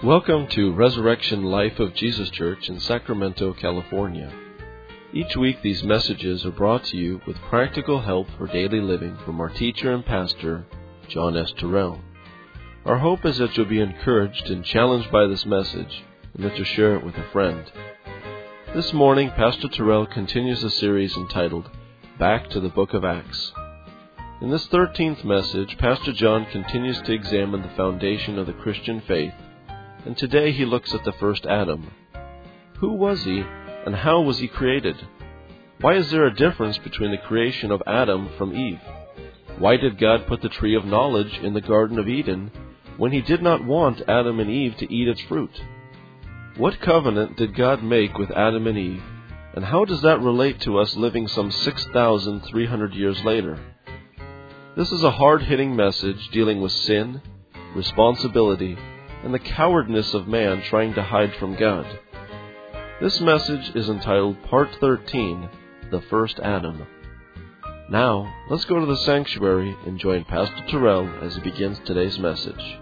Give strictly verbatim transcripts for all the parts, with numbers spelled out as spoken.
Welcome to Resurrection Life of Jesus Church in Sacramento, California. Each week these messages are brought to you with practical help for daily living from our teacher and pastor, John S. Terrell. Our hope is that you'll be encouraged and challenged by this message and that you'll share it with a friend. This morning, Pastor Terrell continues a series entitled Back to the Book of Acts. In this thirteenth message, Pastor John continues to examine the foundation of the Christian faith, and today he looks at the first Adam. Who was he, and how was he created? Why is there a difference between the creation of Adam from Eve? Why did God put the tree of knowledge in the Garden of Eden when he did not want Adam and Eve to eat its fruit? What covenant did God make with Adam and Eve, and how does that relate to us living some six thousand three hundred years later? This is a hard-hitting message dealing with sin, responsibility, and the cowardness of man trying to hide from God. This message is entitled Part thirteen, The First Adam. Now, let's go to the sanctuary and join Pastor Terrell as he begins today's message.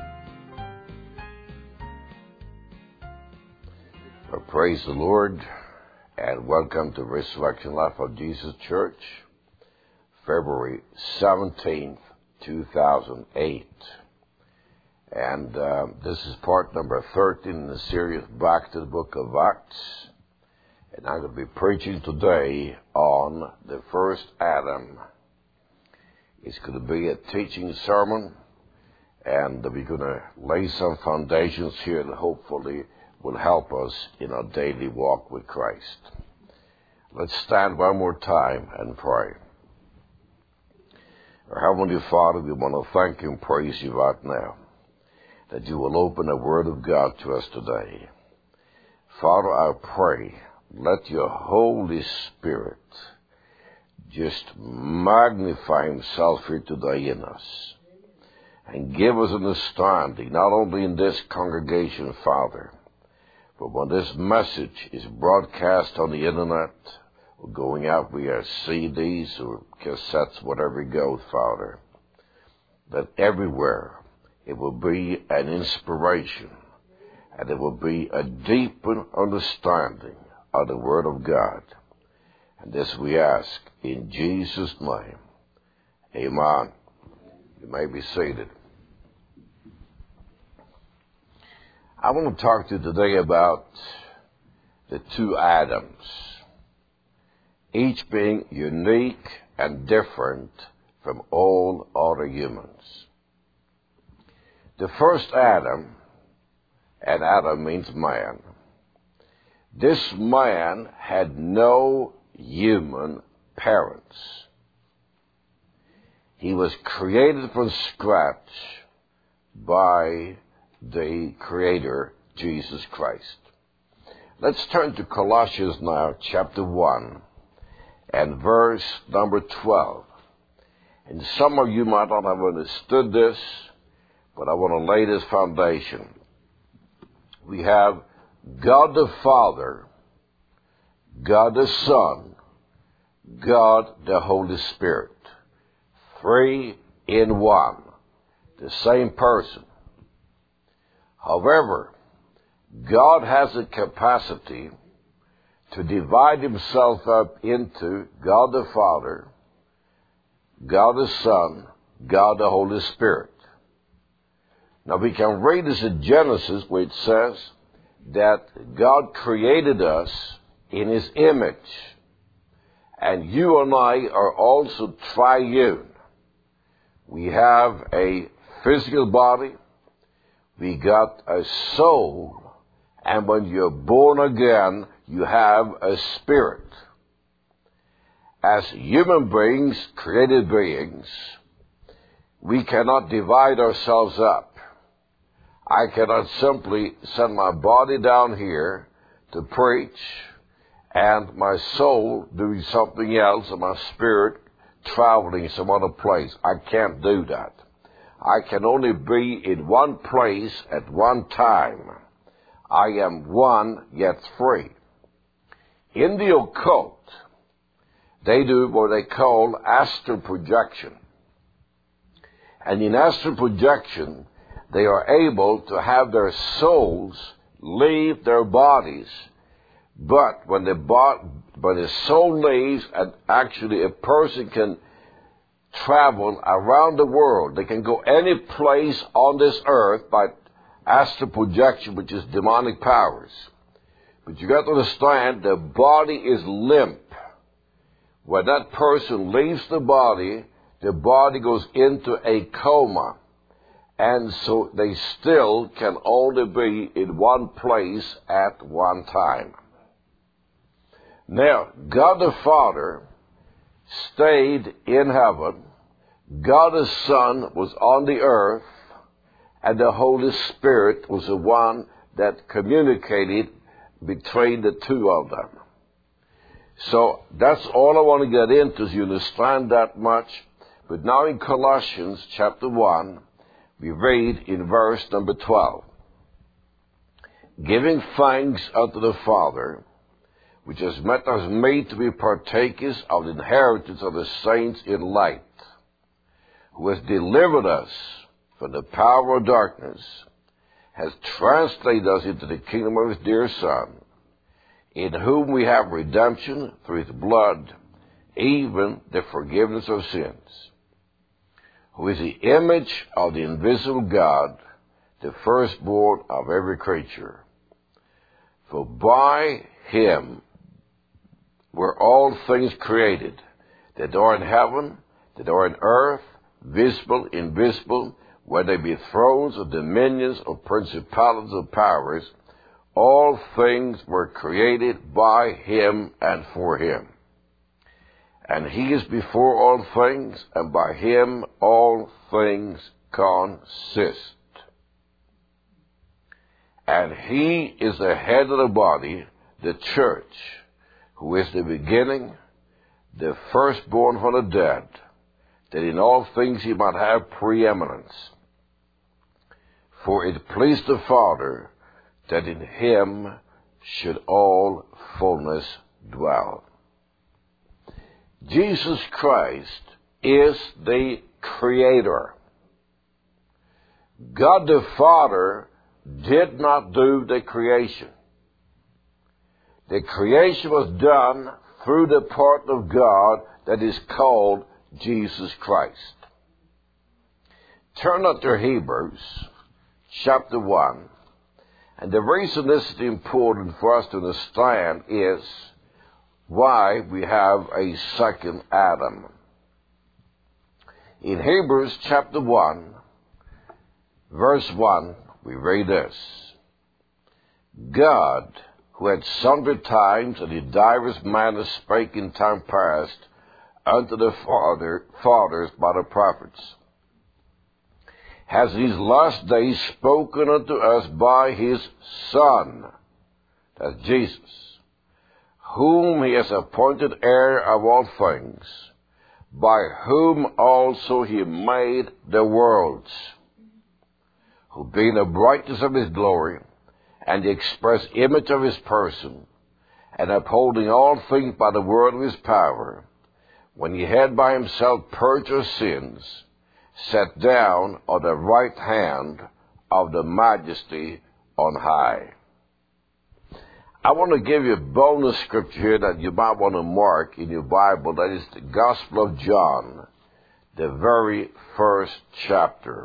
Well, praise the Lord, and welcome to Resurrection Life of Jesus Church, February seventeenth, two thousand eight. And uh, this is part number thirteen in the series Back to the Book of Acts. And I'm going to be preaching today on the first Adam. It's going to be a teaching sermon, and we're going to lay some foundations here that hopefully will help us in our daily walk with Christ. Let's stand one more time and pray. Our Heavenly Father, we want to thank you and praise you right now that you will open the Word of God to us today. Father, I pray, let your Holy Spirit just magnify himself here today in us and give us understanding, not only in this congregation, Father, but when this message is broadcast on the internet or going out via C Ds or cassettes, whatever it goes, Father, that everywhere it will be an inspiration, and it will be a deeper understanding of the Word of God. And this we ask in Jesus' name. Amen. You may be seated. I want to talk to you today about the two Adams, each being unique and different from all other humans. The first Adam, and Adam means man, this man had no human parents. He was created from scratch by the Creator, Jesus Christ. Let's turn to Colossians now, chapter one, and verse number twelve. And some of you might not have understood this, but I want to lay this foundation. We have God the Father, God the Son, God the Holy Spirit. Three in one. The same person. However, God has a capacity to divide himself up into God the Father, God the Son, God the Holy Spirit. Now we can read this in Genesis where it says that God created us in his image. And you and I are also triune. We have a physical body, we got a soul, and when you're born again, you have a spirit. As human beings, created beings, we cannot divide ourselves up. I cannot simply send my body down here to preach and my soul doing something else and my spirit traveling some other place. I can't do that. I can only be in one place at one time. I am one yet three. In the occult, they do what they call astral projection. And in astral projection, they are able to have their souls leave their bodies. But when the, bo- when the soul leaves, and actually a person can travel around the world. They can go any place on this earth by astral projection, which is demonic powers. But you got to understand, the body is limp. When that person leaves the body, the body goes into a coma. And so they still can only be in one place at one time. Now, God the Father stayed in heaven. God the Son was on the earth. And the Holy Spirit was the one that communicated between the two of them. So that's all I want to get into, so you understand that much. But now in Colossians chapter one, we read in verse number twelve. Giving thanks unto the Father, which has made us made to be partakers of the inheritance of the saints in light, who has delivered us from the power of darkness, has translated us into the kingdom of his dear Son, in whom we have redemption through his blood, even the forgiveness of sins, who is the image of the invisible God, the firstborn of every creature. For by him were all things created, that are in heaven, that are in earth, visible, invisible, whether they be thrones or dominions or principalities or powers. All things were created by him and for him. And he is before all things, and by him all things consist. And he is the head of the body, the church, who is the beginning, the firstborn from the dead, that in all things he might have preeminence. For it pleased the Father that in him should all fullness dwell. Jesus Christ is the Creator. God the Father did not do the creation. The creation was done through the part of God that is called Jesus Christ. Turn up to Hebrews chapter one. And the reason this is important for us to understand is why we have a second Adam. In Hebrews chapter one, verse one, we read this. God, who at sundry times and in divers manners spake in time past unto the father, fathers by the prophets, has these last days spoken unto us by his Son, that's Jesus, whom he has appointed heir of all things, by whom also he made the worlds, who being the brightness of his glory, and the express image of his person, and upholding all things by the word of his power, when he had by himself purged our sins, sat down on the right hand of the Majesty on high. I want to give you a bonus scripture here that you might want to mark in your Bible. That is the Gospel of John, the very first chapter.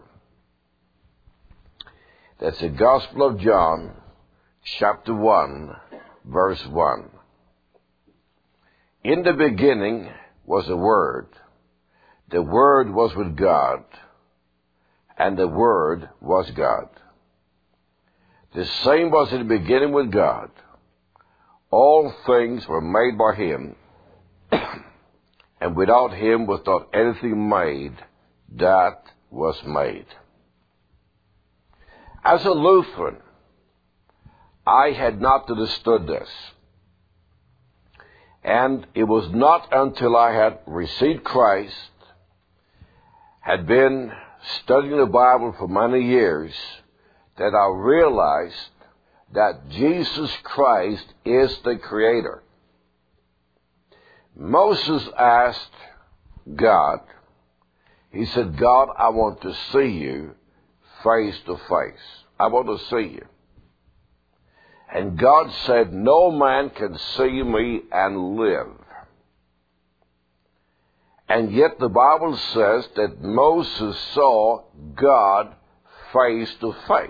That's the Gospel of John, chapter one, verse one. In the beginning was the Word. The Word was with God, and the Word was God. The same was in the beginning with God. All things were made by him, and without him was not anything made that was made. As a Lutheran, I had not understood this. And it was not until I had received Christ, had been studying the Bible for many years, that I realized that Jesus Christ is the Creator. Moses asked God, he said, God, I want to see you face to face. I want to see you. And God said, no man can see me and live. And yet the Bible says that Moses saw God face to face.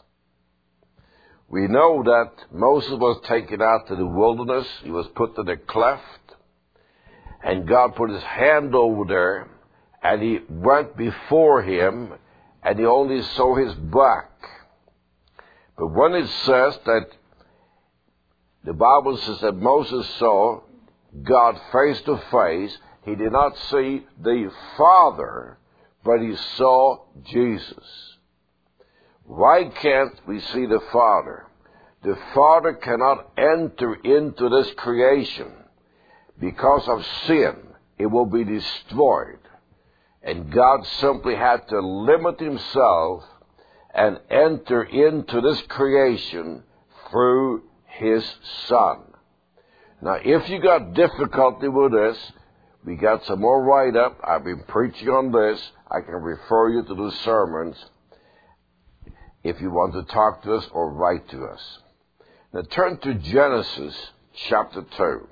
We know that Moses was taken out to the wilderness. He was put in a cleft. And God put his hand over there. And he went before him. And he only saw his back. But when it says that, the Bible says that Moses saw God face to face, he did not see the Father, but he saw Jesus. Why can't we see the Father? The Father cannot enter into this creation. Because of sin, it will be destroyed. And God simply had to limit himself and enter into this creation through his Son. Now, if you got difficulty with this, we got some more write-up. I've been preaching on this. I can refer you to the sermons if you want to talk to us or write to us. Now, turn to Genesis chapter two.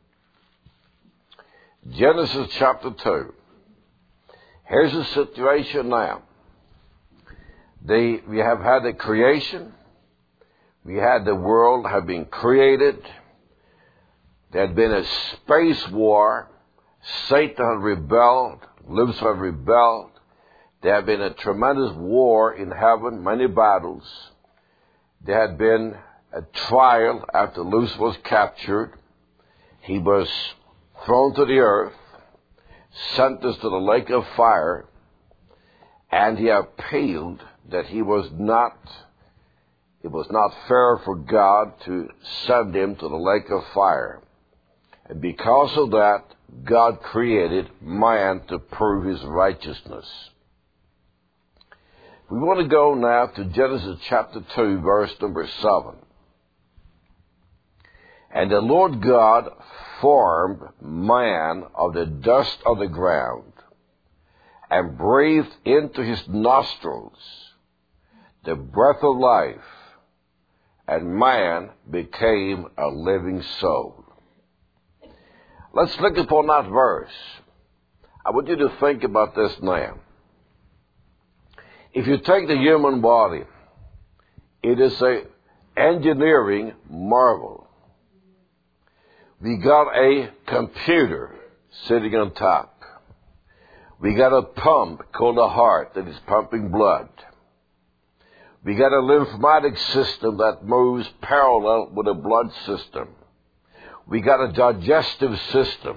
Genesis chapter two. Here's the situation now. They, we have had a creation. We had the world have been created. There had been a space war. Satan had rebelled. Lucifer had rebelled. There had been a tremendous war in heaven, many battles. There had been a trial after Lucifer was captured. He was thrown to the earth, sentenced to the lake of fire, and he appealed that he was not, it was not fair for God to send him to the lake of fire. And because of that, God created man to prove his righteousness. We want to go now to Genesis chapter two, verse number seven. And the Lord God formed man of the dust of the ground and breathed into his nostrils the breath of life, and man became a living soul. Let's look upon that verse. I want you to think about this now. If you take the human body, it is an engineering marvel. We got a computer sitting on top. We got a pump called a heart that is pumping blood. We got a lymphatic system that moves parallel with a blood system. We got a digestive system.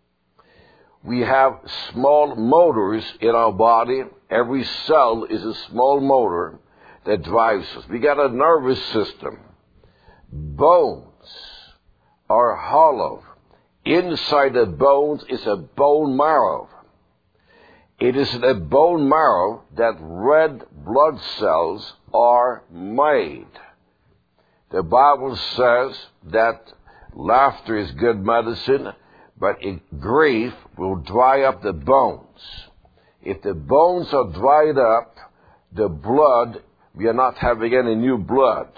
We have small motors in our body. Every cell is a small motor that drives us. We got a nervous system. Bones are hollow. Inside the bones is a bone marrow. It is in the bone marrow that red blood cells are made. The Bible says that laughter is good medicine, but grief will dry up the bones. If the bones are dried up, the blood, we are not having any new blood.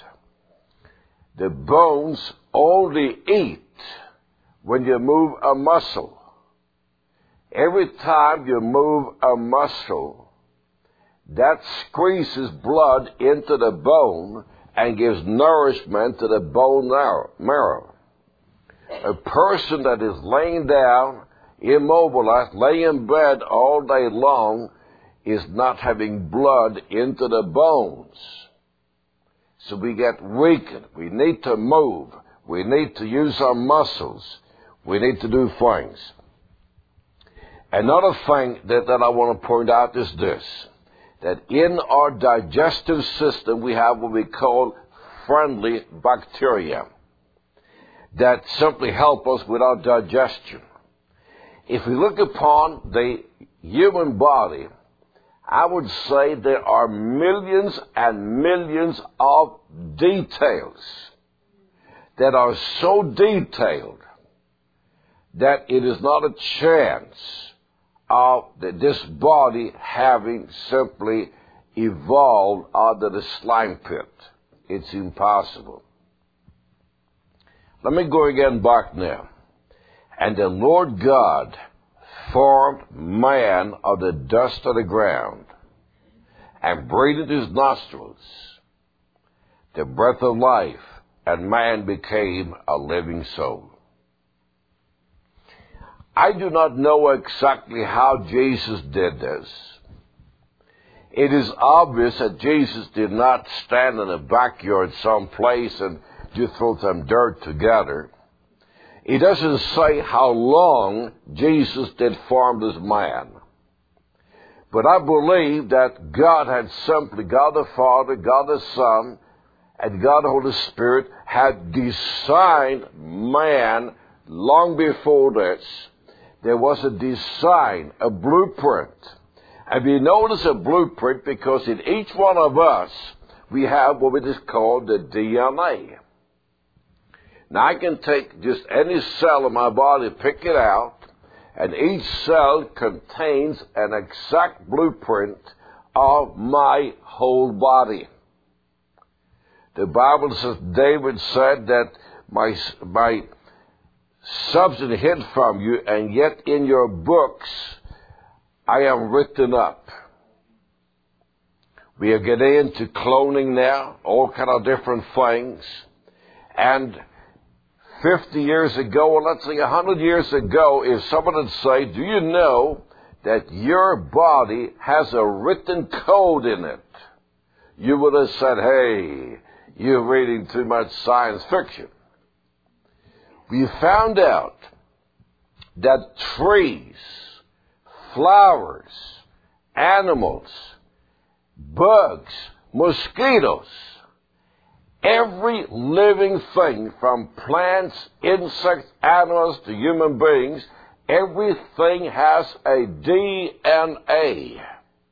The bones only eat when you move a muscle. Every time you move a muscle, that squeezes blood into the bone and gives nourishment to the bone marrow. A person that is laying down, immobilized, laying in bed all day long, is not having blood into the bones. So we get weakened. We need to move. We need to use our muscles. We need to do things. Another thing that, that I want to point out is this, that in our digestive system we have what we call friendly bacteria that simply help us with our digestion. If we look upon the human body, I would say there are millions and millions of details that are so detailed that it is not a chance of this body having simply evolved out of the slime pit. It's impossible. Let me go again back now. And the Lord God formed man of the dust of the ground and breathed into his nostrils the breath of life, and man became a living soul. I do not know exactly how Jesus did this. It is obvious that Jesus did not stand in a backyard someplace and just throw some dirt together. It doesn't say how long Jesus did form this man. But I believe that God had simply, God the Father, God the Son, and God the Holy Spirit had designed man long before this. There was a design, a blueprint. And we notice a blueprint because in each one of us, we have what is called the D N A. Now, I can take just any cell in my body, pick it out, and each cell contains an exact blueprint of my whole body. The Bible says, David said that my, my substance hid from you, and yet in your books I am written up. We are getting into cloning now, all kind of different things. And fifty years ago, or let's say one hundred years ago, if someone would say, do you know that your body has a written code in it? You would have said, hey, you're reading too much science fiction. We found out that trees, flowers, animals, bugs, mosquitoes, every living thing from plants, insects, animals to human beings, everything has a D N A.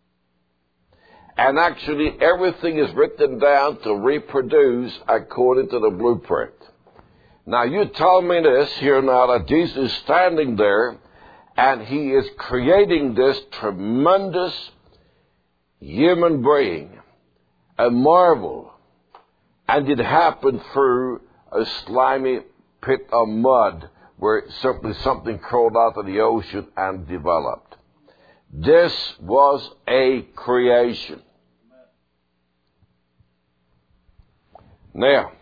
And actually everything is written down to reproduce according to the blueprint. Now you tell me this here now that Jesus is standing there and he is creating this tremendous human being, a marvel. And it happened through a slimy pit of mud where simply something crawled out of the ocean and developed. This was a creation. Now,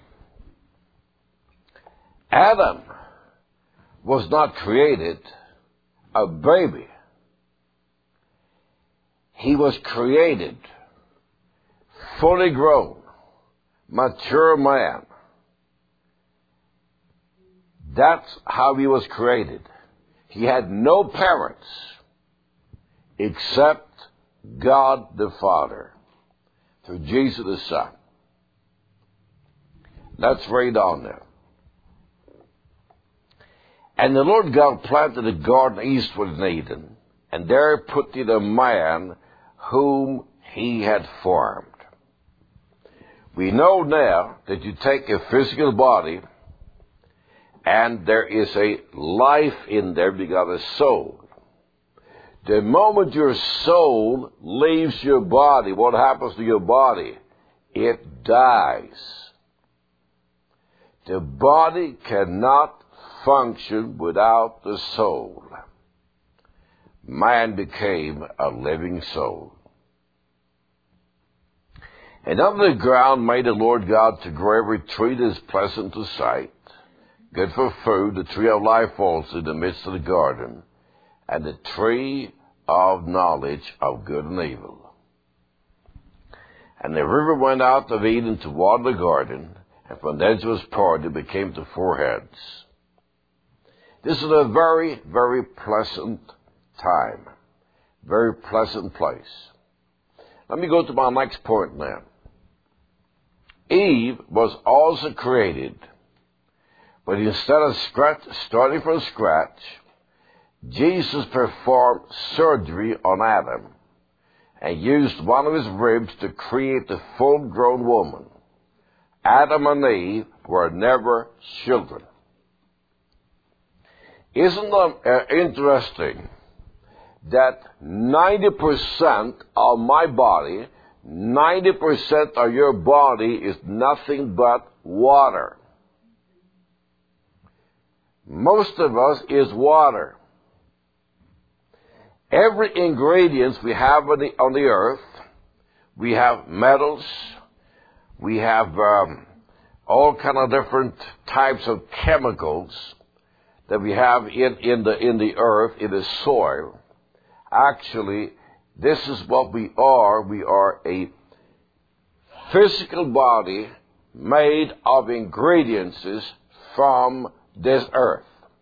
Adam was not created a baby. He was created fully grown, mature man. That's how he was created. He had no parents except God the Father through Jesus the Son. Let's read on there. And the Lord God planted a garden eastward in Eden, and there put he the man whom he had formed. We know now that you take a physical body, and there is a life in there, you got a soul. The moment your soul leaves your body, what happens to your body? It dies. The body cannot function without the soul. Man became a living soul. And of the ground made the Lord God to grow every tree that is pleasant to sight, good for food, the tree of life also in the midst of the garden, and the tree of knowledge of good and evil. And the river went out of Eden to water the garden, and from thence was parted, became to four heads. This is a very, very pleasant time. Very pleasant place. Let me go to my next point now. Eve was also created, but instead of scratch, starting from scratch, Jesus performed surgery on Adam and used one of his ribs to create the full-grown woman. Adam and Eve were never children. Isn't it uh, interesting that ninety percent of my body, ninety percent of your body is nothing but water. Most of us is water. Every ingredient we have on the, on the earth, we have metals, we have um, all kind of different types of chemicals that we have in, in the in the earth, in the soil. Actually, this is what we are. We are a physical body made of ingredients from this earth.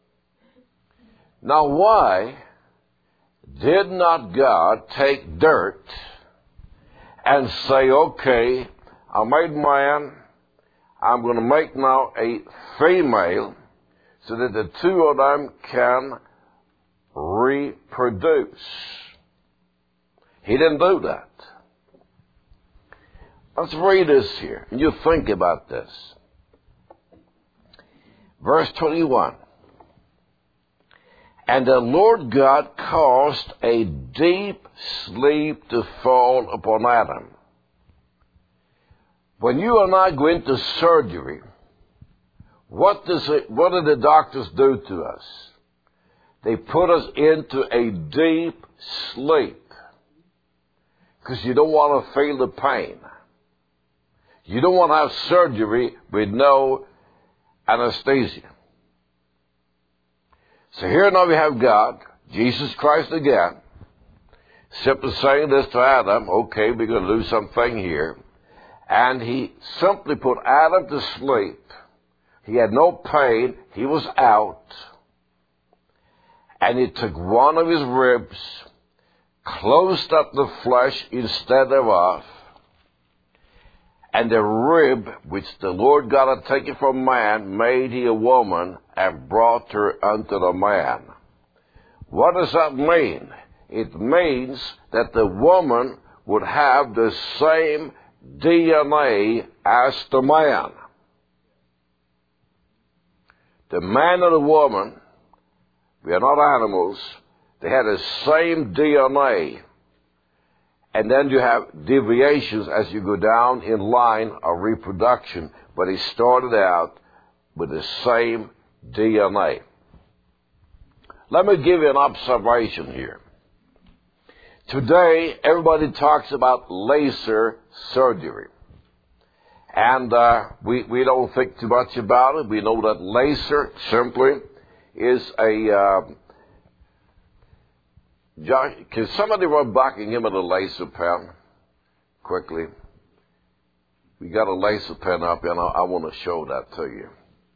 Now, why did not God take dirt and say, okay, I made man, I'm going to make now a female so that the two of them can reproduce? He didn't do that. Let's read this here, and you think about this. Verse twenty-one. And the Lord God caused a deep sleep to fall upon Adam. When you and I go into surgery, what does it, what do the doctors do to us? They put us into a deep sleep because you don't want to feel the pain. You don't want to have surgery with no anesthesia. So here now we have God, Jesus Christ again, simply saying this to Adam, okay, we're going to do something here. And he simply put Adam to sleep. He had no pain. He was out. And he took one of his ribs, closed up the flesh instead thereof, and the rib which the Lord God had taken from man made he a woman and brought her unto the man. What does that mean? It means that the woman would have the same D N A as the man. The man and the woman, we are not animals, they had the same D N A. And then you have deviations as you go down in line of reproduction, but he started out with the same D N A. Let me give you an observation here. Today, everybody talks about laser surgery. And uh, we, we don't think too much about it. We know that laser simply is a... Uh, John, can somebody run Buckingham with a laser pen quickly? We got a laser pen up, and I, I want to show that to you.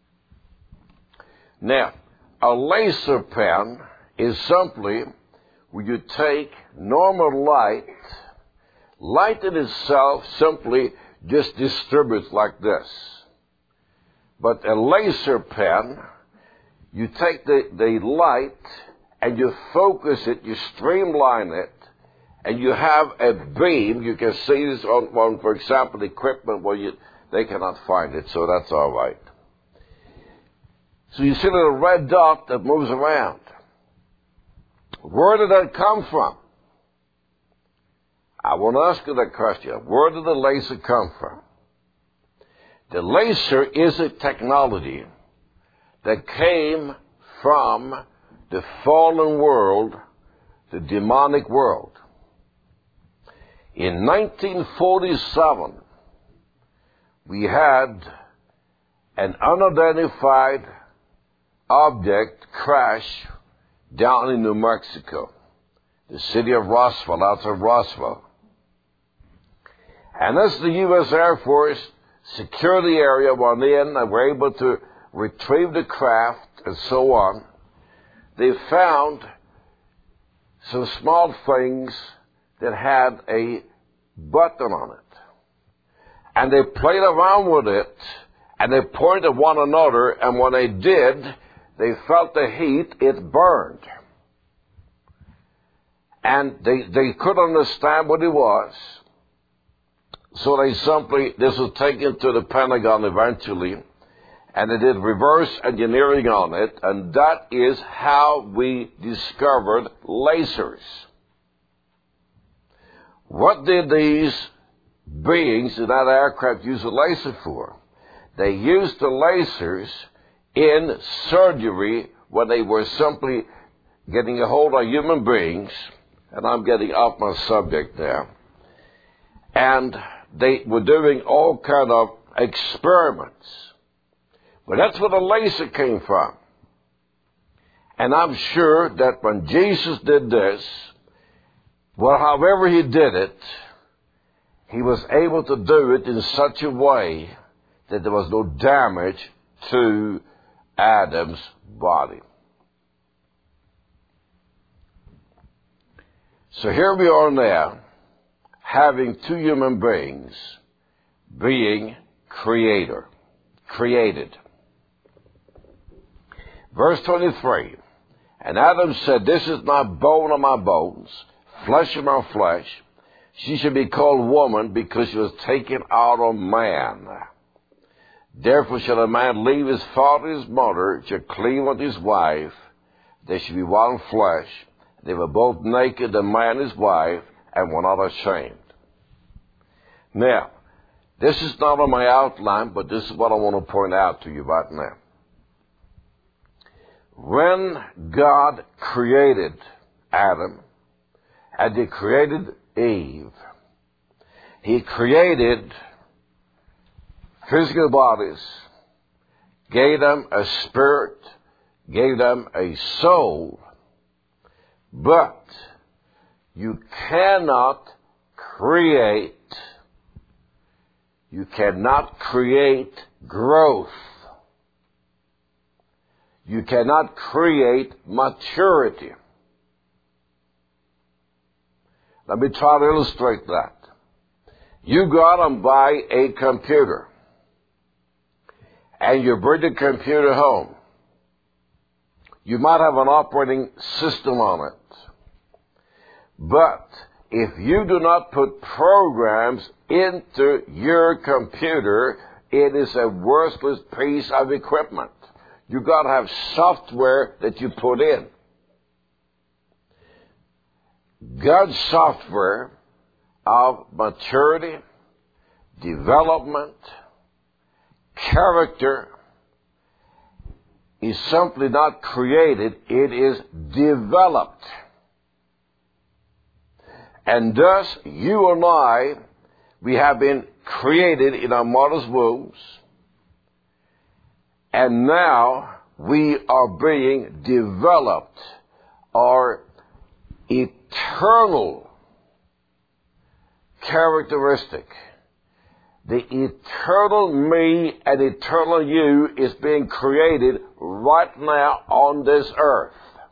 Now, a laser pen is simply where you take normal light, light in itself simply just distributes like this. But a laser pen, you take the, the light and you focus it, you streamline it, and you have a beam. You can see this on, on for example, equipment where you, they cannot find it, so that's all right. So you see a little red dot that moves around. Where did that come from? I want to ask you that question. Where did the laser come from? The laser is a technology that came from the fallen world, the demonic world. In nineteen forty-seven, we had an unidentified object crash down in New Mexico, the city of Roswell, outside of Roswell. And as the U S Air Force secured the area, went in and were able to retrieve the craft and so on, they found some small things that had a button on it. And they played around with it, and they pointed at one another, and when they did, they felt the heat, it burned. And they, they couldn't understand what it was. So they simply, this was taken to the Pentagon eventually, and they did reverse engineering on it, and that is how we discovered lasers. What did these beings that that aircraft used a laser for. They used the lasers in surgery when they were simply getting a hold of human beings, and I'm getting off my subject now, and they were doing all kind of experiments. But that's where the laser came from. And I'm sure that when Jesus did this, well, however he did it, he was able to do it in such a way that there was no damage to Adam's body. So here we are now, having two human beings being creator, created. Verse twenty-three, and Adam said, this is not bone of my bones, flesh of my flesh. She should be called woman because she was taken out of man. Therefore shall a man leave his father and his mother, shall cleave with his wife. They should be one flesh. They were both naked, the man and his wife, and were not ashamed. Now, this is not on my outline, but this is what I want to point out to you right now. When God created Adam, and he created Eve, he created physical bodies, gave them a spirit, gave them a soul, but you cannot create, you cannot create growth. You cannot create maturity. Let me try to illustrate that. You go out and buy a computer, and you bring the computer home. You might have an operating system on it. But if you do not put programs into your computer, it is a worthless piece of equipment. You've got to have software that you put in. God's software of maturity, development, character is simply not created, it is developed. And thus, you and I, we have been created in our mother's wombs, and now we are being developed. Our eternal characteristic, the eternal me and eternal you, is being created right now on this earth.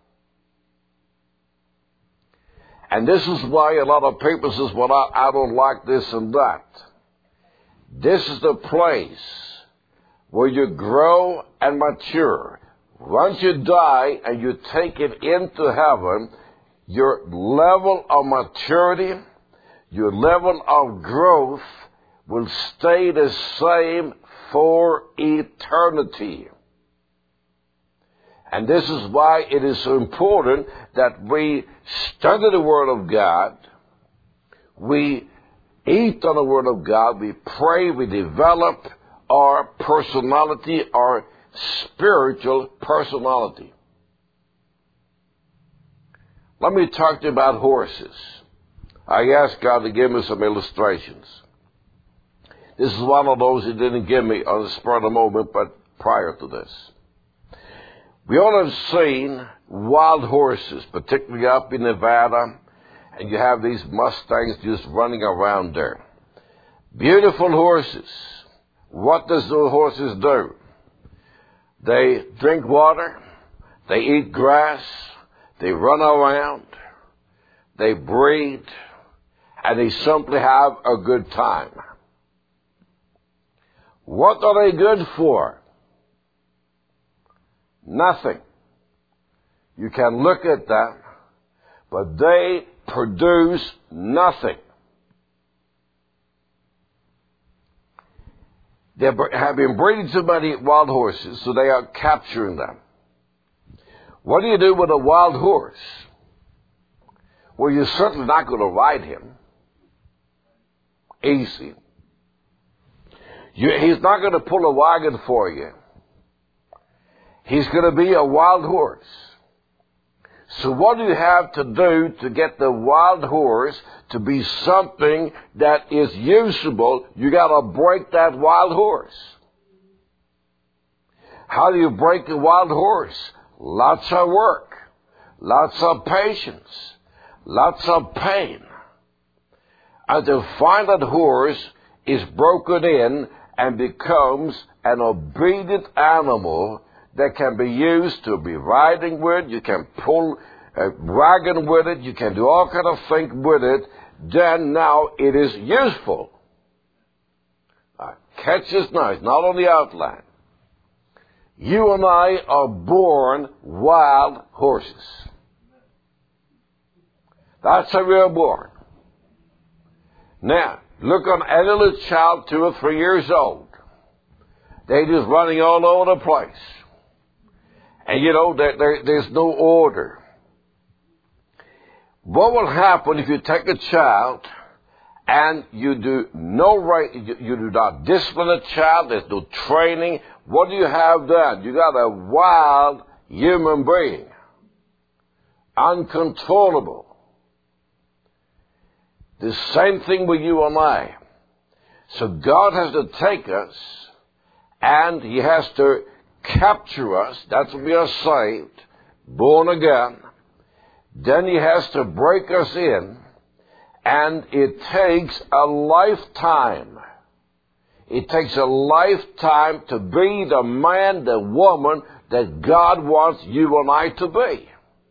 And this is why a lot of people says, well, I, I don't like this and that. This is the place where you grow and mature. Once you die and you take it into heaven, your level of maturity, your level of growth will stay the same for eternity. And this is why it is so important that we study the Word of God, we eat on the Word of God, we pray, we develop our personality, our spiritual personality. Let me talk to you about horses. I asked God to give me some illustrations. This is one of those He didn't give me on the spur of the moment, but prior to this. We all have seen wild horses, particularly up in Nevada, and you have these Mustangs just running around there. Beautiful horses. What does those horses do? They drink water, they eat grass, they run around, they breed, and they simply have a good time. What are they good for? Nothing. You can look at them, but they produce nothing. They have been breeding too many wild horses, so they are capturing them. What do you do with a wild horse? Well, you're certainly not going to ride him. easy. You, he's not going to pull a wagon for you. He's going to be a wild horse. So what do you have to do to get the wild horse to be something that is usable? You got to break that wild horse. How do you break a wild horse? Lots of work, lots of patience, lots of pain. Until find that horse is broken in and becomes an obedient animal that can be used to be riding with. You can pull a wagon with it. You can do all kind of things with it. Then now it is useful. Uh, catch this now. It's not on the outline. You and I are born wild horses. That's how we are born. Now, look on any little child, two or three years old. They're just running all over the place. And you know, there, there, there's no order. What will happen if you take a child and you do no right, you, you do not discipline a child, there's no training? What do you have then? You got a wild human being. Uncontrollable. The same thing with you and I. So God has to take us and He has to capture us. That's when we are saved, born again. Then He has to break us in, and it takes a lifetime. It takes a lifetime to be the man, the woman that God wants you and I to be.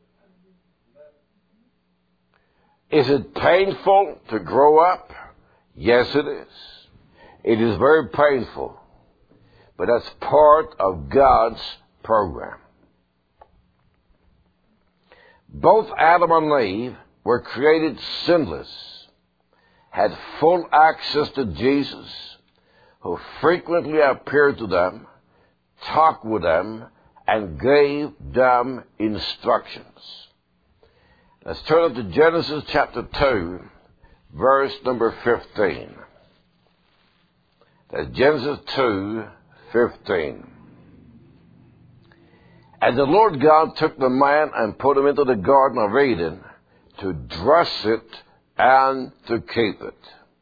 Is it painful to grow up? Yes, it is. It is very painful. But that's part of God's program. Both Adam and Eve were created sinless, had full access to Jesus, who frequently appeared to them, talked with them, and gave them instructions. Let's turn to Genesis chapter two, verse number fifteen. That's Genesis two, fifteen. And the Lord God took the man and put him into the Garden of Eden to dress it and to keep it.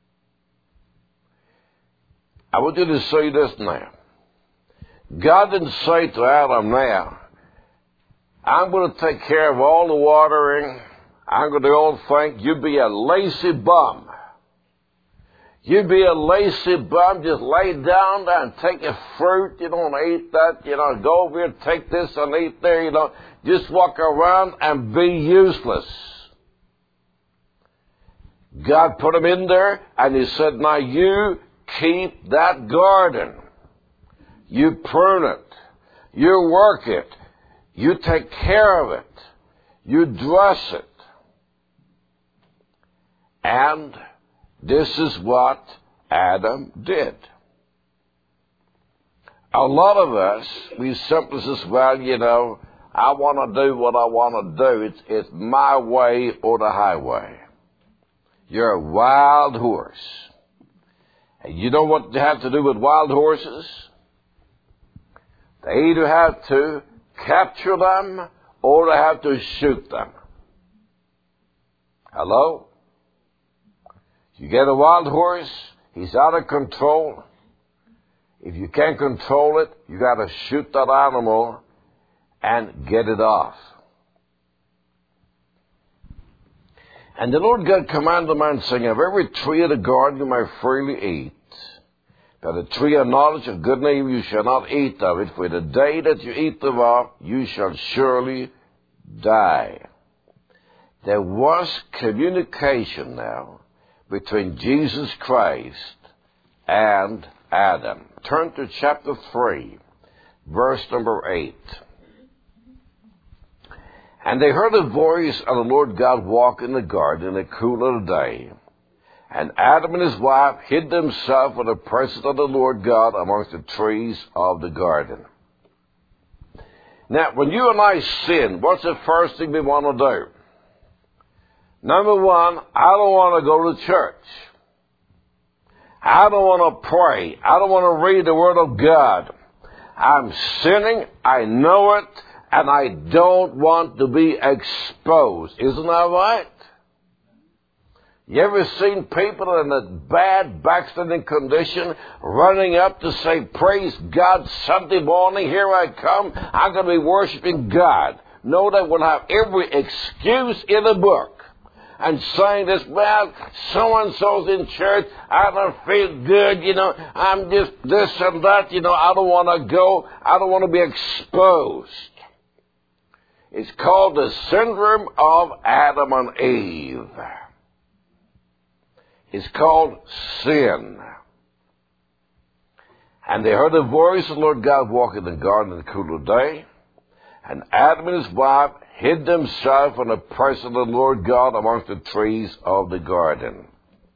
I want you to say this now. God didn't say to Adam now, I'm going to take care of all the watering. I'm going to do all things. You be a lazy bum. You be a lazy bum. Just lay down there and take a fruit. You don't eat that. You know, go over here, take this and eat there. You know, just walk around and be useless. God put him in there and He said, now you keep that garden. You prune it. You work it. You take care of it. You dress it. And this is what Adam did. A lot of us, we simply say, well, you know, I want to do what I want to do. It's, it's my way or the highway. You're a wild horse. And you know what you have to do with wild horses? They either have to capture them or they have to shoot them. Hello? You get a wild horse, he's out of control. If you can't control it, you got to shoot that animal and get it off. And the Lord God commanded the man, saying, of every tree of the garden you may freely eat, but the tree of knowledge of good and evil you shall not eat of it, for the day that you eat thereof you shall surely die. There was communication now between Jesus Christ and Adam. Turn to chapter three, verse number eight. And they heard the voice of the Lord God walk in the garden in the cool of the day. And Adam and his wife hid themselves from the presence of the Lord God amongst the trees of the garden. Now, when you and I sin, what's the first thing we want to do? Number one, I don't want to go to church. I don't want to pray. I don't want to read the Word of God. I'm sinning. I know it. And I don't want to be exposed. Isn't that right? You ever seen people in a bad, backsliding condition running up to say, praise God, Sunday morning, here I come. I'm going to be worshiping God. No, they will have every excuse in the book. And saying this, well, so-and-so's in church, I don't feel good, you know, I'm just this and that, you know, I don't want to go, I don't want to be exposed. It's called the syndrome of Adam and Eve. It's called sin. And they heard the voice of the Lord God walking in the garden in the cool of the day, and Adam and his wife hid themselves from the presence of the Lord God amongst the trees of the garden.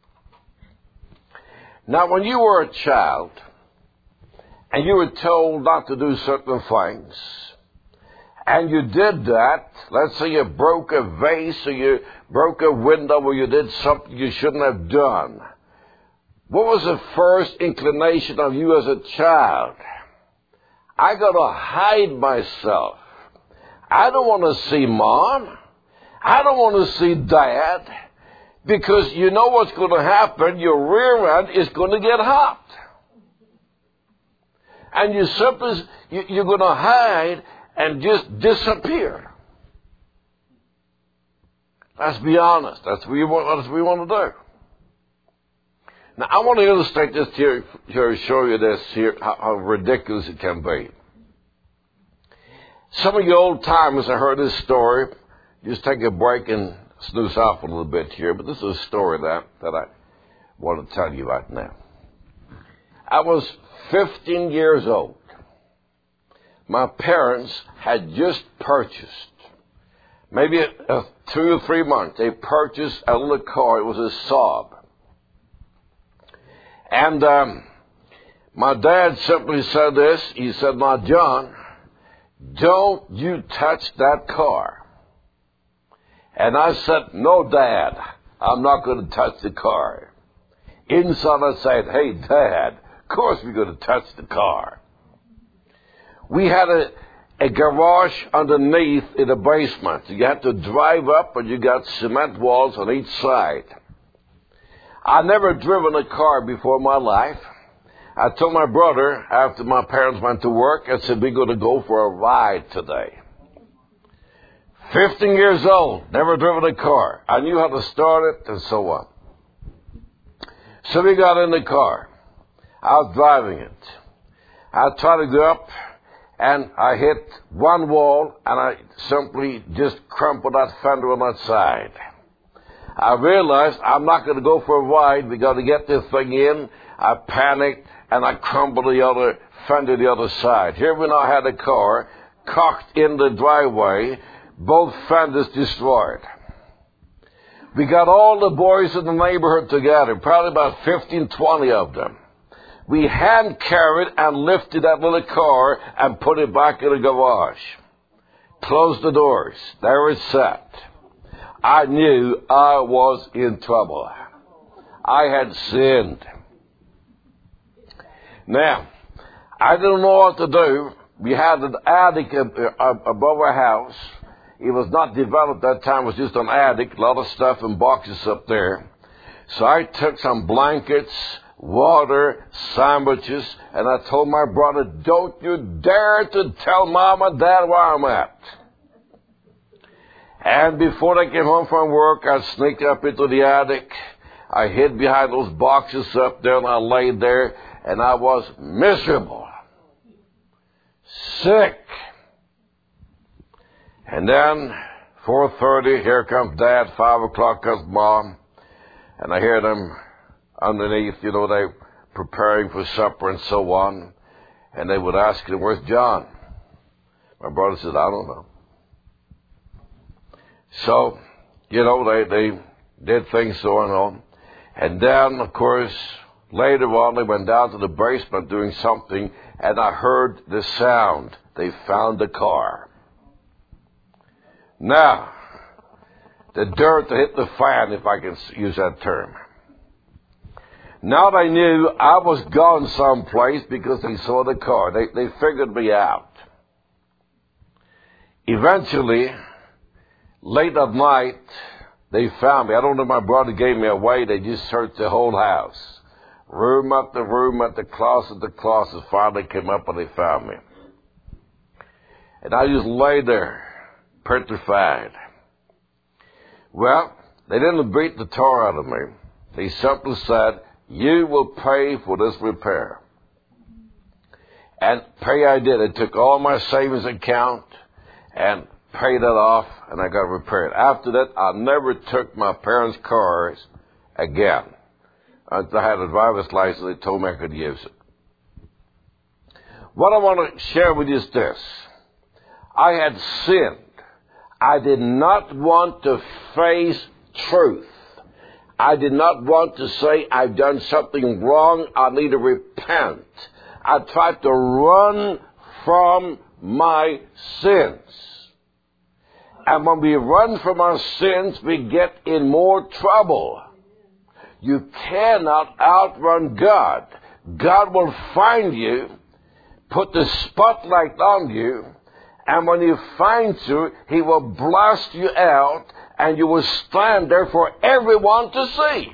Now, when you were a child, and you were told not to do certain things, and you did that, let's say you broke a vase or you broke a window or you did something you shouldn't have done, what was the first inclination of you as a child? I got to hide myself. I don't want to see Mom. I don't want to see Dad. Because you know what's going to happen. Your rear end is going to get hot. And you simply, you're going to hide and just disappear. Let's be honest. That's what we want, that's what we want to do. Now, I want to illustrate this here, here show you this here, how, how ridiculous it can be. Some of you old timers have heard this story. Just take a break and snooze off a little bit here. But this is a story that, that I want to tell you right now. I was fifteen years old. My parents had just purchased, maybe a, a two or three months, they purchased a little car. It was a Saab. And um, my dad simply said this. He said, now, John, don't you touch that car. And I said, no, Dad, I'm not going to touch the car. Inside I said, hey, Dad, of course we're going to touch the car. We had a, a garage underneath in the basement. You had to drive up and you got cement walls on each side. I'd never driven a car before in my life. I told my brother after my parents went to work, I said, we're going to go for a ride today. fifteen years old, never driven a car. I knew how to start it and so on. So we got in the car. I was driving it. I tried to go up and I hit one wall and I simply just crumpled that fender on that side. I realized I'm not going to go for a ride. We got to get this thing in. I panicked and I crumpled the other fender the other side. Here we now had a car cocked in the driveway, both fenders destroyed. We got all the boys in the neighborhood together, probably about fifteen, twenty of them. We hand carried and lifted that little car and put it back in the garage. Closed the doors. There it sat. I knew I was in trouble. I had sinned. Now, I didn't know what to do. We had an attic above our house. It was not developed at that time. It was just an attic, a lot of stuff in boxes up there. So I took some blankets, water, sandwiches, and I told my brother, don't you dare to tell Mom and Dad where I'm at. And before they came home from work, I sneaked up into the attic. I hid behind those boxes up there, and I laid there, and I was miserable, sick. And then, four thirty, here comes Dad, five o'clock comes Mom, and I hear them underneath, you know, they preparing for supper and so on, and they would ask him, where's John? My brother said, I don't know. So, you know, they, they did things so and on. And then, of course, later on, they went down to the basement doing something, and I heard the sound. They found the car. Now, the dirt hit the fan, if I can use that term. Now they knew I was gone someplace because they saw the car. They, they figured me out. Eventually, late at night, they found me. I don't know if my brother gave me away. They just searched the whole house. Room after room after closet after closet. Finally came up and they found me. And I just lay there, petrified. Well, they didn't beat the tar out of me. They simply said, you will pay for this repair. And pay I did. They took all my savings account and paid it off, and I got repaired. After that, I never took my parents' cars again. Until I had a driver's license, they told me I could use it. What I want to share with you is this. I had sinned. I did not want to face truth. I did not want to say I've done something wrong. I need to repent. I tried to run from my sins. And when we run from our sins, we get in more trouble. You cannot outrun God. God will find you, put the spotlight on you, and when He finds you, He will blast you out, and you will stand there for everyone to see.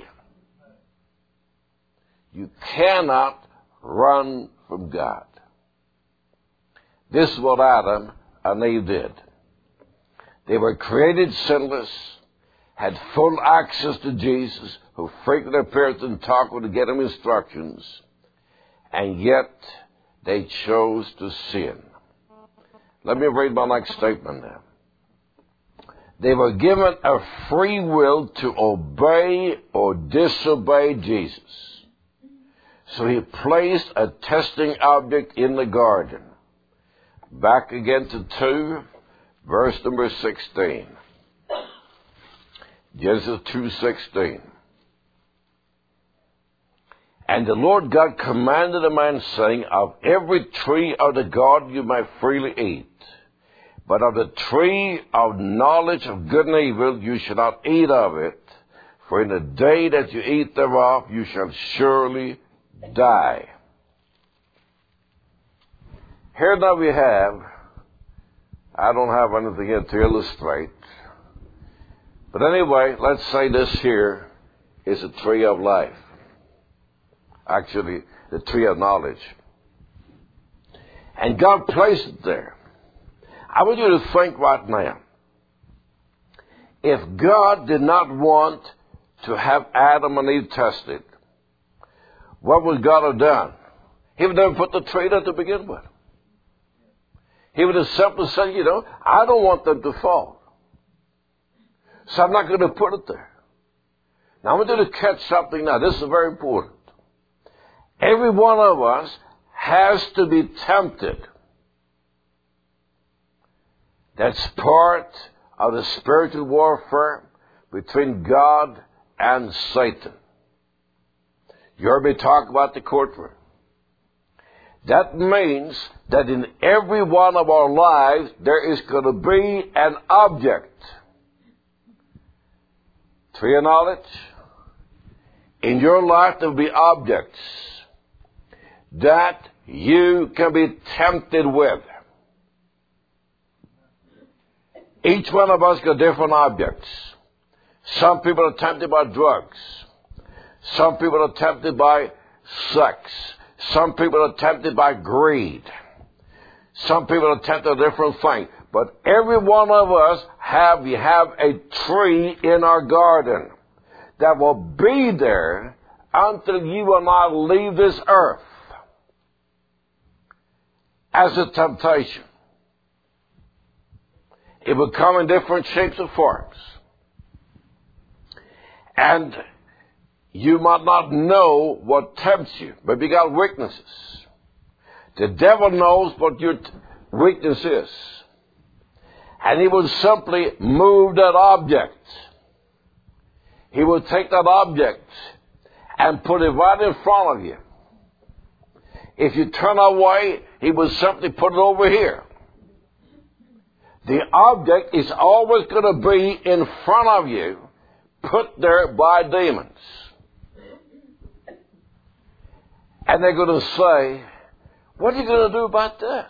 You cannot run from God. This is what Adam and Eve did. They were created sinless, had full access to Jesus, who frequently appeared and talked with to get Him instructions, and yet they chose to sin. Let me read my next statement now. They were given a free will to obey or disobey Jesus. So He placed a testing object in the garden. Back again to two, verse number sixteen. Genesis two sixteen. And the Lord God commanded the man, saying, of every tree of the garden you may freely eat, but of the tree of knowledge of good and evil you shall not eat of it, for in the day that you eat thereof you shall surely die. Here now we have, I don't have anything here to illustrate, but anyway, let's say this here is a tree of life. Actually, the tree of knowledge. And God placed it there. I want you to think right now. If God did not want to have Adam and Eve tested, what would God have done? He would never put the tree there to begin with. He would have simply said, you know, I don't want them to fall. So I'm not going to put it there. Now I want you to catch something now. This is very important. Every one of us has to be tempted. That's part of the spiritual warfare between God and Satan. You heard me talk about the courtroom. That means that in every one of our lives there is going to be an object. Tree of knowledge. In your life there will be objects that you can be tempted with. Each one of us got different objects. Some people are tempted by drugs. Some people are tempted by sex. Some people are tempted by greed. Some people are tempted by different things. But every one of us have, we have a tree in our garden that will be there until you and I leave this earth as a temptation. It will come in different shapes and forms. And you might not know what tempts you, but you got weaknesses. The devil knows what your t- weakness is. And he will simply move that object. He will take that object and put it right in front of you. If you turn away, he will simply put it over here. The object is always going to be in front of you, put there by demons. And they're going to say, what are you going to do about this?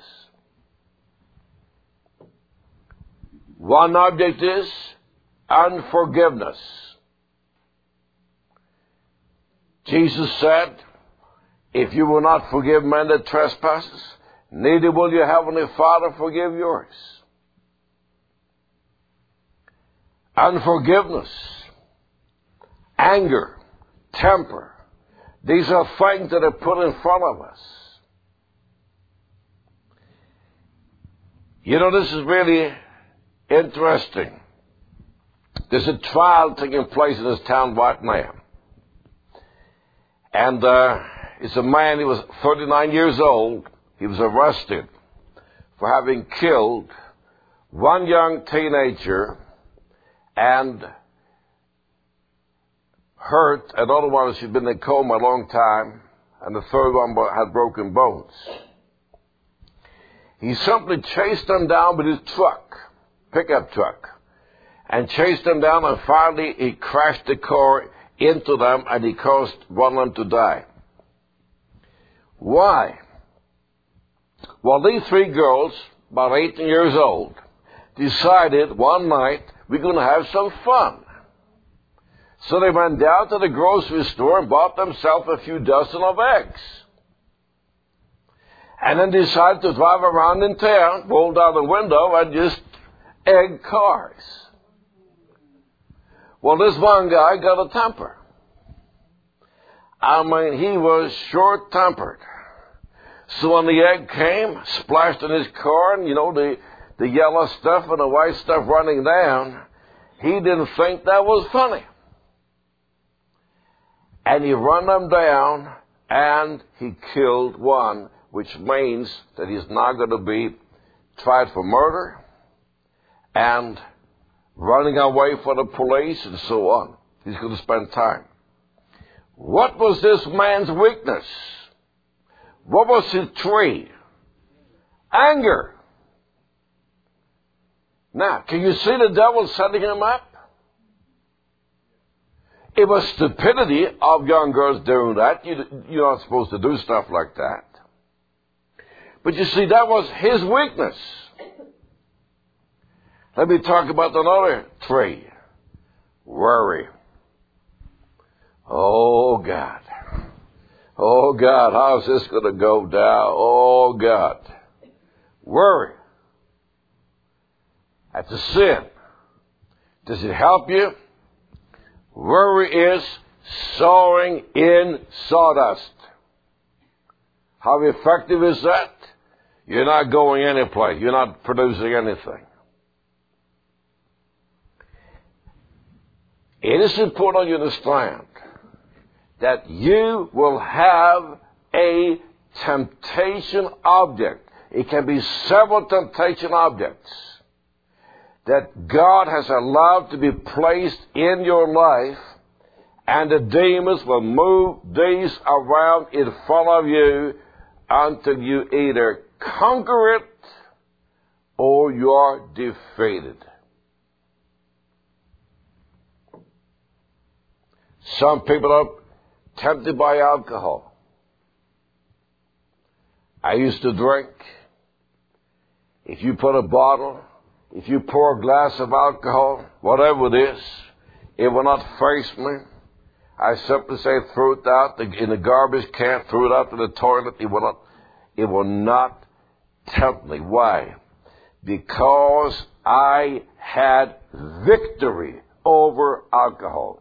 One object is unforgiveness. Jesus said, if you will not forgive men their trespasses, neither will your heavenly Father forgive yours. Unforgiveness, anger, temper, these are things that are put in front of us. You know, this is really interesting. There's a trial taking place in this town right now. And uh, it's a man, he was thirty-nine years old. He was arrested for having killed one young teenager and hurt another one. She'd been in a coma a long time, and the third one had broken bones. He simply chased them down with his truck, pickup truck, and chased them down, and finally he crashed the car into them, and he caused one of them to die. Why? Well, these three girls, about eighteen years old, decided one night, we're going to have some fun. So they went down to the grocery store and bought themselves a few dozen of eggs. And then decided to drive around in town, roll down the window, and just egg cars. Well, this one guy got a temper. I mean, he was short-tempered. So when the egg came, splashed in his car, and, you know, the, the yellow stuff and the white stuff running down, he didn't think that was funny. And he run them down, and he killed one, which means that he's now going to be tried for murder and running away from the police and so on. He's going to spend time. What was this man's weakness? What was his tree? Anger. Now, can you see the devil setting him up? It was stupidity of young girls doing that. You, you're not supposed to do stuff like that. But you see, that was his weakness. Let me talk about another tree. Worry. Oh, God. Oh, God, how's this going to go down? Oh, God. Worry. That's a sin. Does it help you? Worry is sowing in sawdust. How effective is that? You're not going anyplace. You're not producing anything. It is important you understand that you will have a temptation object. It can be several temptation objects that God has allowed to be placed in your life, and the demons will move these around in front of you until you either conquer it or you are defeated. Some people are tempted by alcohol. I used to drink. If you put a bottle, if you pour a glass of alcohol, whatever it is, it will not face me. I simply say throw it out in the garbage can, throw it out to the toilet. It will not, it will not tempt me. Why? Because I had victory over alcohol.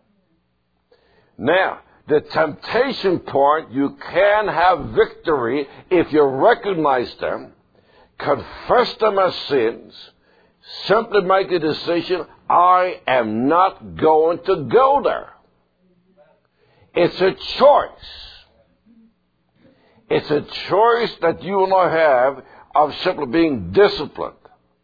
Now, the temptation point, you can have victory if you recognize them, confess them as sins, simply make a decision, I am not going to go there. It's a choice. It's a choice that you and I have of simply being disciplined.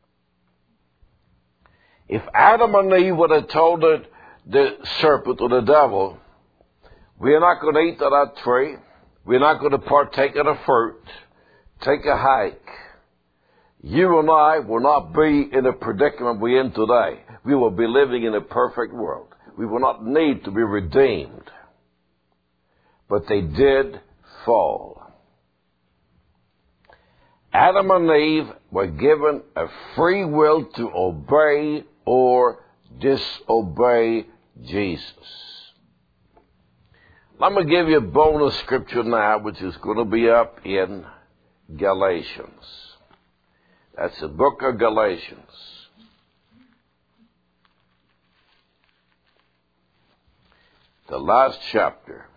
If Adam and Eve would have told the, the serpent or the devil, we're not going to eat of that tree, we're not going to partake of the fruit, take a hike, you and I will not be in the predicament we're in today. We will be living in a perfect world. We will not need to be redeemed. But they did fall. Adam and Eve were given a free will to obey or disobey Jesus. Let me give you a bonus scripture now, which is going to be up in Galatians. That's the book of Galatians. The last chapter.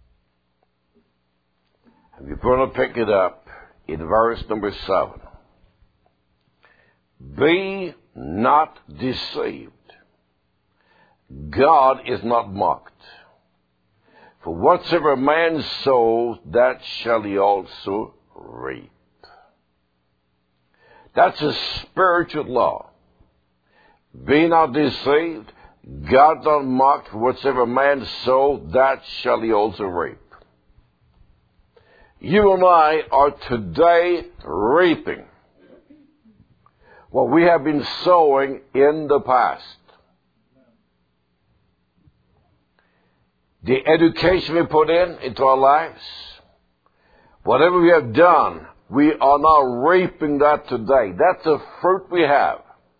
And you're going to pick it up in verse number seven. Be not deceived. God is not mocked. For whatsoever man sows, that shall he also reap. That's a spiritual law. Be not deceived. God not mocked. For whatsoever man sows, that shall he also reap. You and I are today reaping what we have been sowing in the past. The education we put in into our lives, whatever we have done, we are now reaping that today. That's the fruit we have.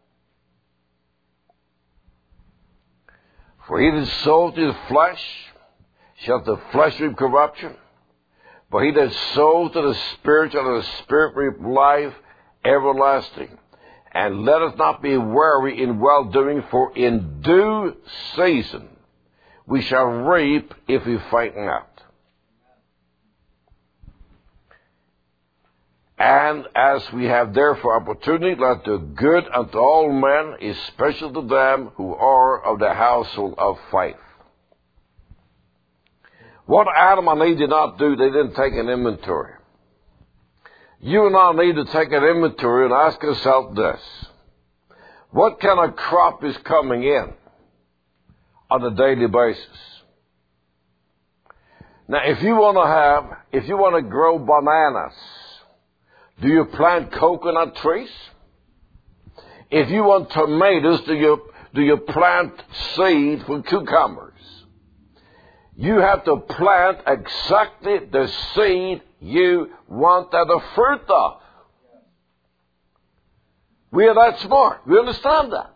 For he that sows to the flesh shall the flesh reap corruption. But he that sows to the Spirit shall the Spirit reap life everlasting. And let us not be weary in well-doing, for in due season we shall reap if we faint not. And as we have therefore opportunity, let do good unto all men, especially to them who are of the household of faith. What Adam and Eve did not do, they didn't take an inventory. You and I need to take an inventory and ask ourselves this. What kind of crop is coming in on a daily basis? Now, if you want to have, if you want to grow bananas, do you plant coconut trees? If you want tomatoes, do you, do you plant seed for cucumbers? You have to plant exactly the seed you want the fruit of. We are that smart. We understand that.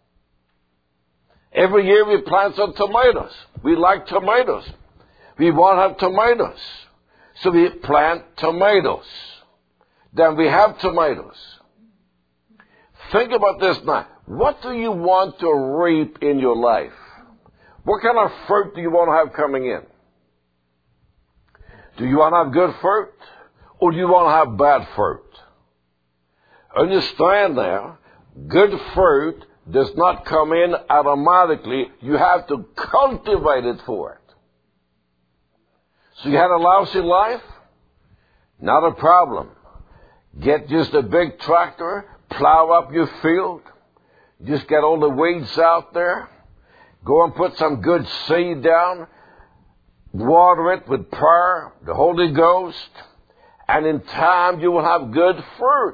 Every year we plant some tomatoes. We like tomatoes. We want to have tomatoes. So we plant tomatoes. Then we have tomatoes. Think about this now. What do you want to reap in your life? What kind of fruit do you want to have coming in? Do you want to have good fruit? Or do you want to have bad fruit? Understand now, good fruit does not come in automatically. You have to cultivate it for it. So you had a lousy life? Not a problem. Get just a big tractor, plow up your field, just get all the weeds out there, go and put some good seed down, water it with prayer, the Holy Ghost, and in time you will have good fruit.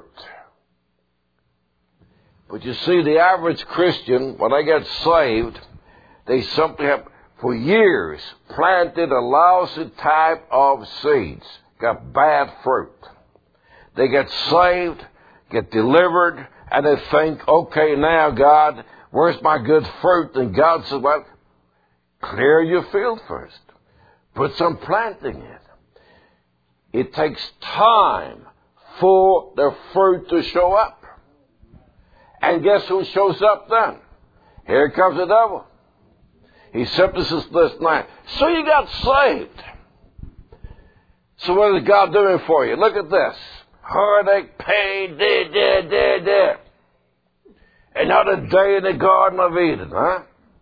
But you see, the average Christian, when they get saved, they simply have, for years, planted a lousy type of seeds, got bad fruit. They get saved, get delivered, and they think, okay, now, God, where's my good fruit? And God says, well, clear your field first. Put some planting in. It takes time for the fruit to show up. And guess who shows up then? Here comes the devil. He simply says this night, so you got saved. So what is God doing for you? Look at this. Heartache, pain, dead, dead, dead, dead. And not a day in the Garden of Eden, huh?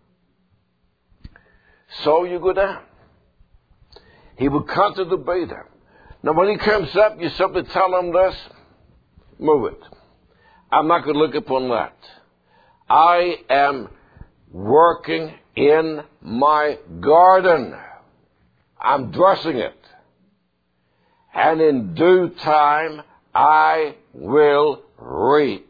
So you go down. He will continue to be there. Now when he comes up, you simply tell him this, move it. I'm not going to look upon that. I am working in my garden. I'm dressing it. And in due time, I will reap.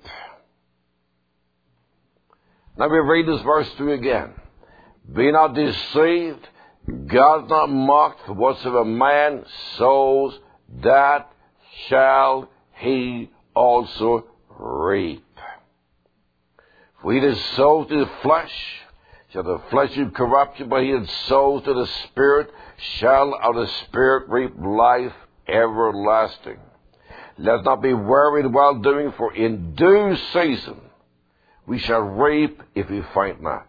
Let me read this verse to you again. Be not deceived. God is not mocked, for whatsoever man sows, that shall he also reap. For he that sows to the flesh, shall the flesh be corruption, but he that sows to the Spirit, shall of the Spirit reap life everlasting. Let us not be wearied while doing, for in due season we shall reap if we faint not.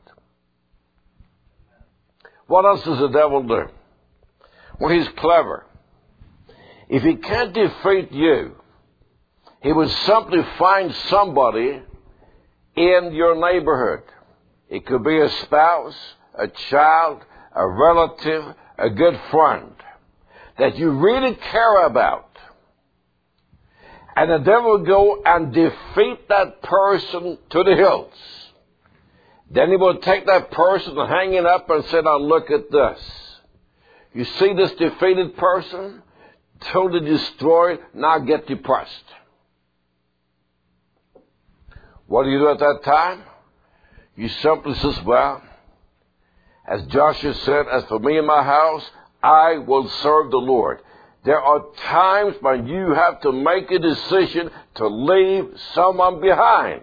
What else does the devil do? Well, he's clever. If he can't defeat you, he would simply find somebody in your neighborhood. It could be a spouse, a child, a relative, a good friend that you really care about. And the devil will go and defeat that person to the hills. Then he will take that person and hang it up and say, now look at this. You see this defeated person? Totally destroyed. Now get depressed. What do you do at that time? You simply says, well, as Joshua said, as for me and my house, I will serve the Lord. There are times when you have to make a decision to leave someone behind.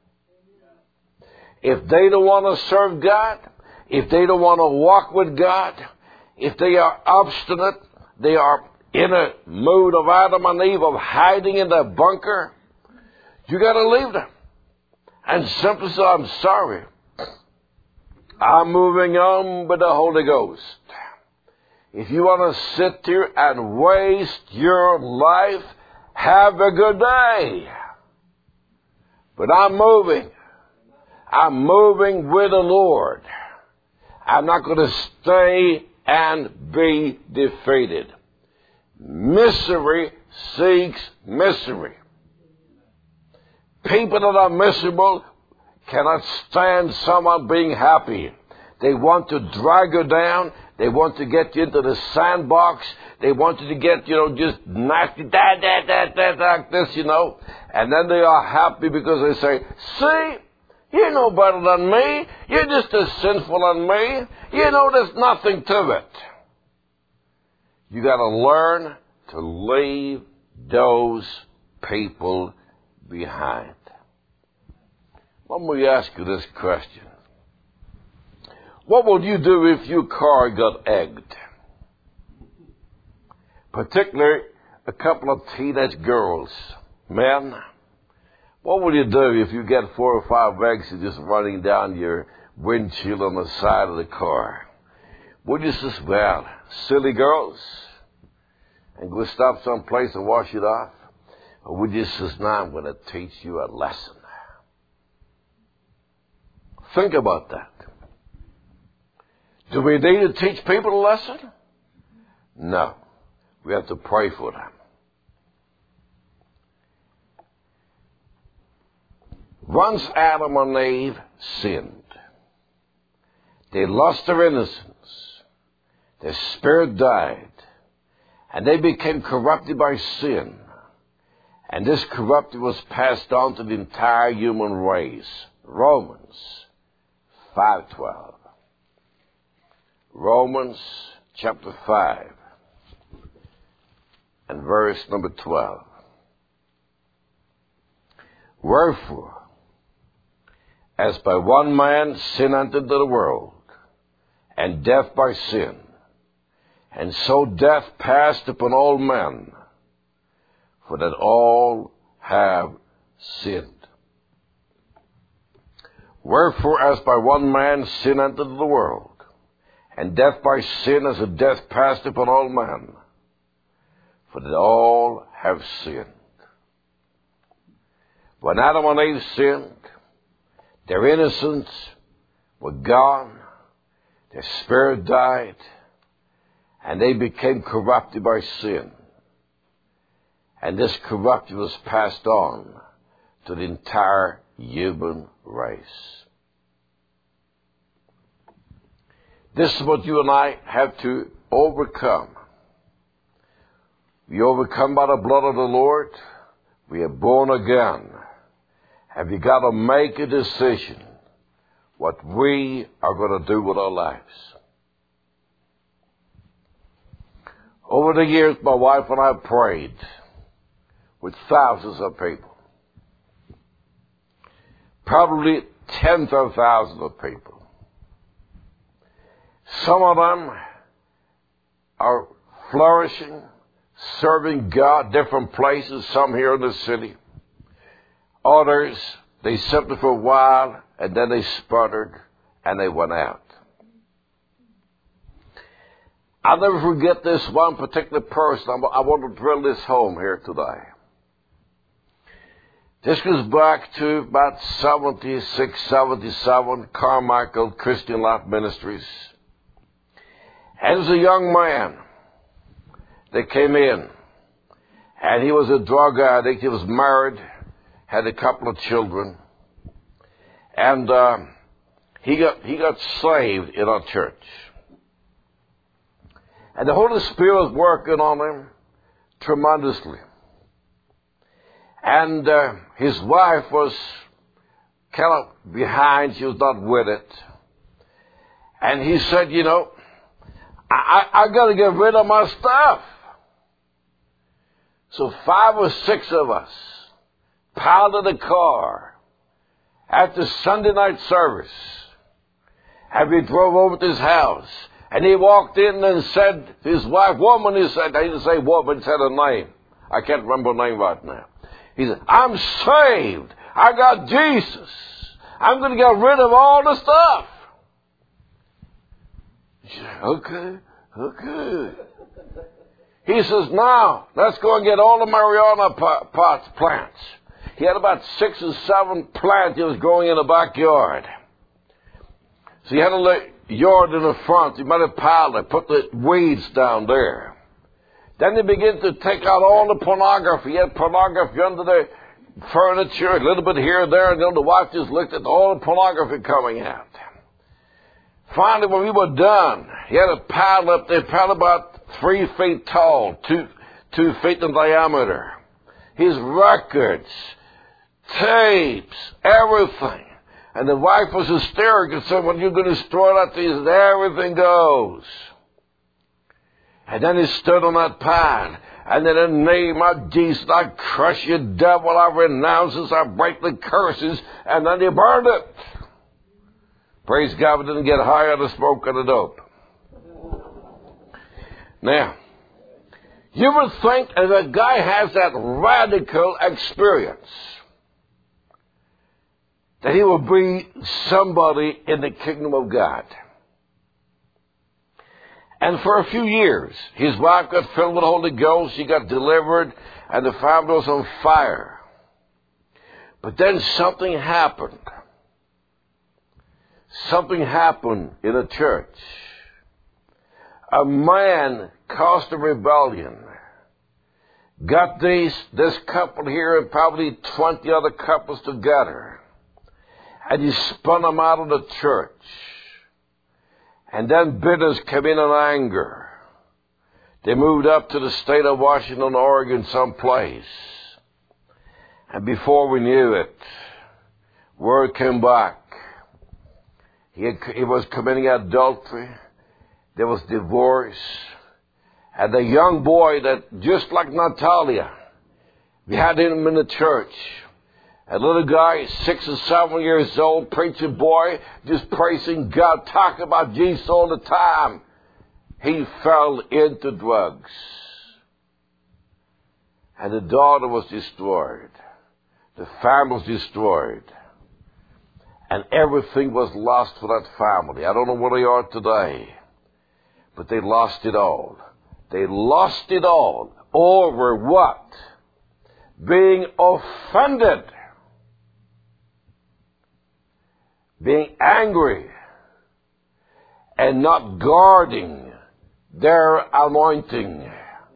If they don't want to serve God, if they don't want to walk with God, if they are obstinate, they are in a mood of Adam and Eve of hiding in their bunker, you got to leave them. And simply say, I'm sorry. I'm moving on with the Holy Ghost. If you want to sit here and waste your life, have a good day. But I'm moving. I'm moving with the Lord. I'm not going to stay and be defeated. Misery seeks misery. People that are miserable cannot stand someone being happy. They want to drag you down. They want to get you into the sandbox. They want you to get, you know, just nasty, da, da, da, da, like this, you know. And then they are happy because they say, see, you're no better than me. You're just as sinful as me. You know, there's nothing to it. You got to learn to leave those people behind. Let me ask you this question. What would you do if your car got egged? Particularly a couple of teenage girls. Men, what would you do if you get four or five eggs just running down your windshield on the side of the car? Would you say, well, silly girls, and go stop someplace and wash it off? Or would you say, now I'm going to teach you a lesson? Think about that. Do we need to teach people a lesson? No. We have to pray for them. Once Adam and Eve sinned, they lost their innocence. Their spirit died. And they became corrupted by sin. And this corruption was passed on to the entire human race. Romans five twelve. Romans chapter five and verse number twelve. Wherefore, as by one man sin entered into the world, and death by sin, and so death passed upon all men, for that all have sinned. Wherefore, as by one man sin entered into the world, and death by sin, as a death passed upon all men, for that all have sinned. When Adam and Eve sinned, their innocence was gone, their spirit died, and they became corrupted by sin. And this corruption was passed on to the entire human race. This is what you and I have to overcome. We overcome by the blood of the Lord. We are born again. And we got to make a decision what we are going to do with our lives. Over the years, my wife and I prayed with thousands of people. Probably tens of thousands of people. Some of them are flourishing, serving God, different places, some here in the city. Others, they simply for a while, and then they sputtered, and they went out. I'll never forget this one particular person. I want to drill this home here today. This goes back to about seventy-six, seventy-seven, Carmichael Christian Life Ministries. And there was a young man that came in, and he was a drug addict. He was married, had a couple of children, and uh, he got he got saved in our church. And the Holy Spirit was working on him tremendously. And uh, his wife was kind of behind. She was not with it. And he said, you know, I, I, I got to get rid of my stuff. So five or six of us piled in the car after Sunday night service. And we drove over to his house. And he walked in and said to his wife, woman, he said, I didn't say woman, he said her name. I can't remember her name right now. He said, I'm saved. I got Jesus. I'm going to get rid of all the stuff. She said, okay, okay. He says, now, let's go and get all the marijuana pots, plants. He had about six or seven plants he was growing in the backyard. So he had a yard in the front. He made a pile and put the weeds down there. Then he began to take out all the pornography. He had pornography under the furniture, a little bit here and there, and then the wife just looked at all the pornography coming out. Finally, when we were done, he had a pile up there, probably about three feet tall, two, two feet in diameter. His records, tapes, everything. And the wife was hysterical and said, when you're going to destroy that, he said, everything goes. And then he stood on that pile. And in the name of Jesus, I crush you, devil. I renounce this. I break the curses. And then he burned it. Praise God, we didn't get high on the smoke and the dope. Now, you would think if a guy has that radical experience, that he will be somebody in the kingdom of God. And for a few years, his wife got filled with the Holy Ghost, she got delivered, and the family was on fire. But then something happened. Something happened in a church. A man caused a rebellion. Got these, this couple here and probably twenty other couples together. And he spun them out of the church. And then bitterness came in and anger. They moved up to the state of Washington, Oregon, someplace. And before we knew it, word came back. He, had, he was committing adultery. There was divorce. And the young boy that, just like Natalia, we had him in the church. A little guy, six or seven years old, preaching boy, just praising God, talking about Jesus all the time. He fell into drugs. And the daughter was destroyed. The family was destroyed. And everything was lost for that family. I don't know where they are today. But they lost it all. They lost it all. Over what? Being offended. Being angry. And not guarding their anointing.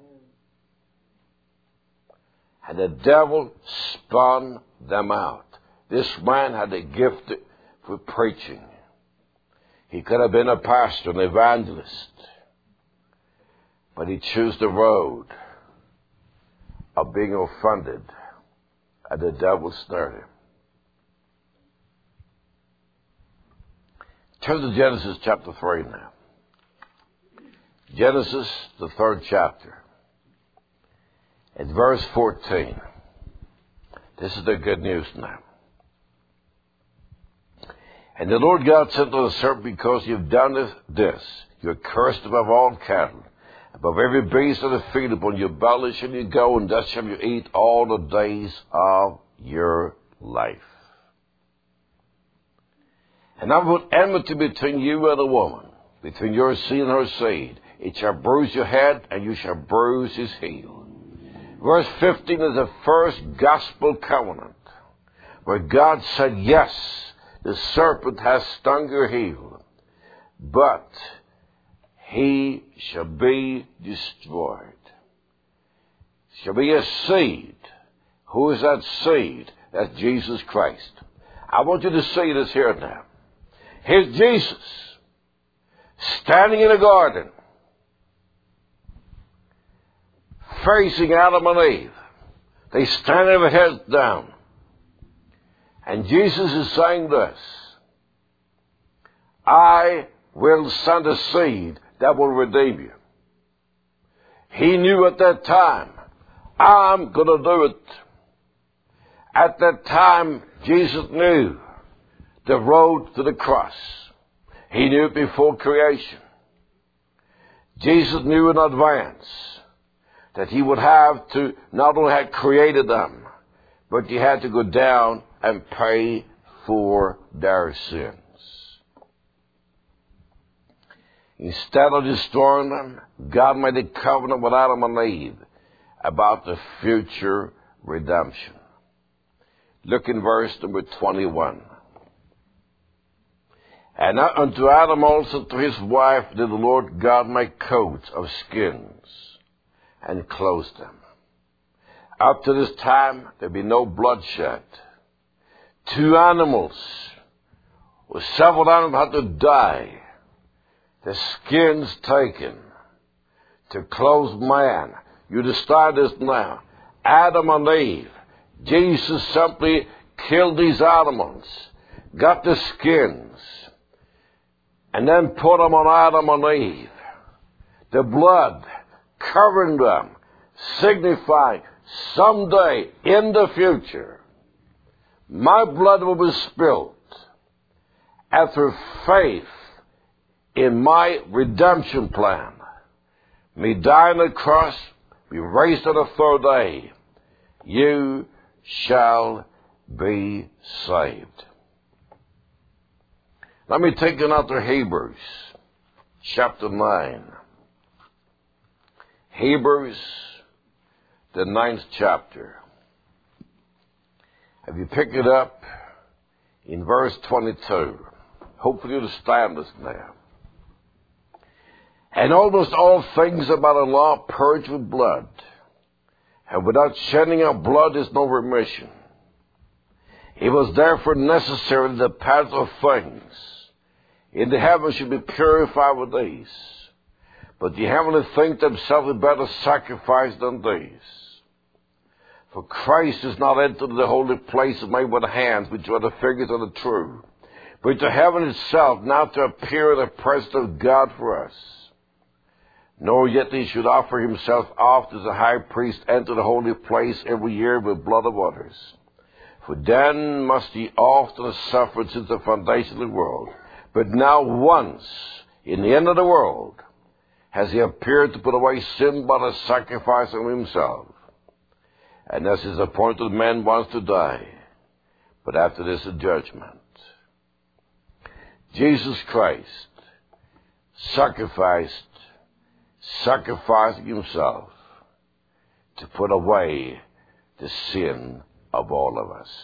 And the devil spun them out. This man had a gift for preaching. He could have been a pastor, an evangelist. But he chose the road of being offended. And the devil snared him. Turn to Genesis chapter three now. Genesis, the third chapter, at verse fourteen. This is the good news now. And the Lord God said to the serpent, because you've done this, you're cursed above all cattle, above every beast of the field. Upon your belly shall you go, and thus shall you eat all the days of your life. And I will put enmity between you and the woman, between your seed and her seed. It shall bruise your head, and you shall bruise his heel. Verse fifteen is the first gospel covenant, where God said, yes, the serpent has stung your heel, but he shall be destroyed. Shall be a seed. Who is that seed? That's Jesus Christ. I want you to see this here now. Here's Jesus standing in a garden, facing Adam and Eve. They stand their heads down. And Jesus is saying this: I will send a seed that will redeem you. He knew at that time, I'm going to do it. At that time, Jesus knew the road to the cross. He knew it before creation. Jesus knew in advance that he would have to not only have created them, but he had to go down and pay for their sins. Instead of destroying them, God made a covenant with Adam and Eve about the future redemption. Look in verse number twenty-one. And unto Adam also, to his wife, did the Lord God make coats of skins and clothe them. Up to this time, there be no bloodshed. Two animals, or several animals had to die. The skins taken to clothe man. You decide this now. Adam and Eve. Jesus simply killed these animals, got the skins, and then put them on Adam and Eve. The blood covering them, signifying someday in the future, my blood will be spilled, and through faith in my redemption plan, me die on the cross, be raised on the third day, you shall be saved. Let me take you now to Hebrews, chapter nine. Hebrews, the ninth chapter. If you pick it up in verse twenty-two, hopefully you understand this now. And almost all things about the law purged with blood, and without shedding of blood is no remission. It was therefore necessary that the paths of things in the heavens should be purified with these. But the heavenly think themselves a better sacrifice than these. For Christ is not entered the holy place made with hands, which are the figures of the true, but to heaven itself, now to appear in the presence of God for us. Nor yet he should offer himself oft as a high priest enter the holy place every year with blood of waters. For then must he often have suffered since the foundation of the world. But now once, in the end of the world, has he appeared to put away sin by the sacrifice of himself. And as his appointed man wants to die, but after this a judgment. Jesus Christ sacrificed, sacrificing himself to put away the sin of all of us.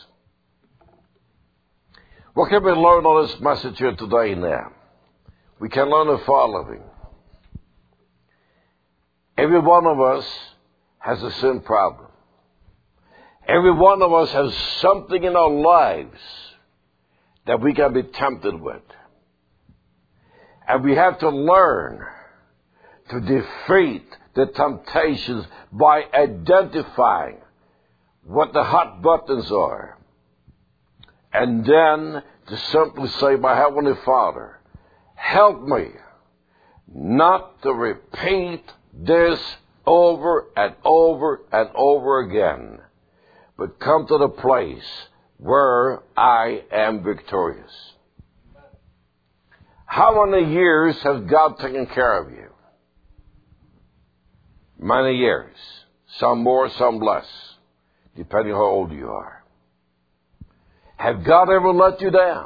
What can we learn on this message here today now? We can learn the following. Every one of us has a sin problem. Every one of us has something in our lives that we can be tempted with. And we have to learn to defeat the temptations by identifying what the hot buttons are. And then to simply say, my Heavenly Father, help me not to repeat this over and over and over again, but come to the place where I am victorious. How many years has God taken care of you? Many years. Some more, some less, depending on how old you are. Have God ever let you down?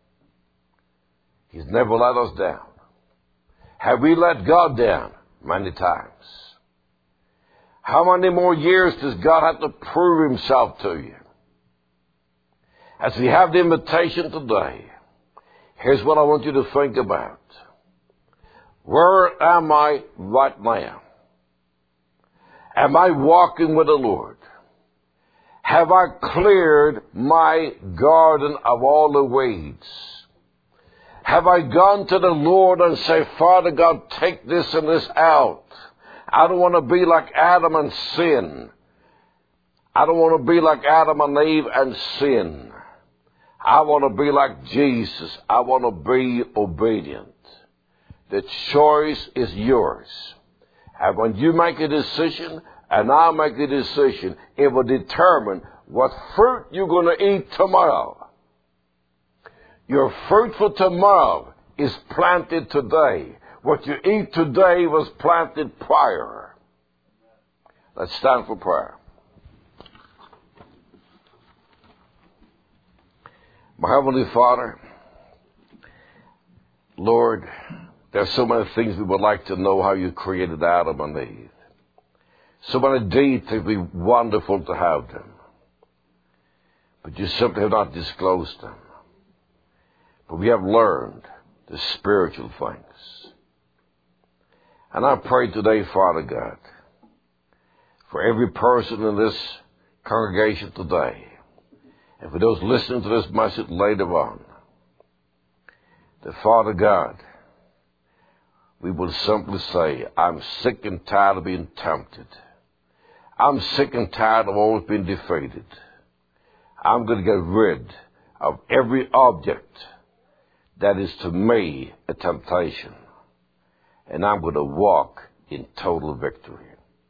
He's never let us down. Have we let God down? Many times. How many more years does God have to prove himself to you? As we have the invitation today, here's what I want you to think about. Where am I right now? Am I walking with the Lord? Have I cleared my garden of all the weeds? Have I gone to the Lord and say, Father God, take this and this out. I don't want to be like Adam and sin. I don't want to be like Adam and Eve and sin. I want to be like Jesus. I want to be obedient. The choice is yours. And when you make a decision and I make a decision, it will determine what fruit you're going to eat tomorrow. Your fruit for tomorrow is planted today. What you eat today was planted prior. Let's stand for prayer. My Heavenly Father, Lord, there's so many things we would like to know how you created Adam and Eve. So many details, it would be wonderful to have them. But you simply have not disclosed them. But we have learned the spiritual things. And I pray today, Father God, for every person in this congregation today, and for those listening to this message later on, that Father God, we will simply say, I'm sick and tired of being tempted. I'm sick and tired of always being defeated. I'm going to get rid of every object that is to me a temptation. And I'm going to walk in total victory.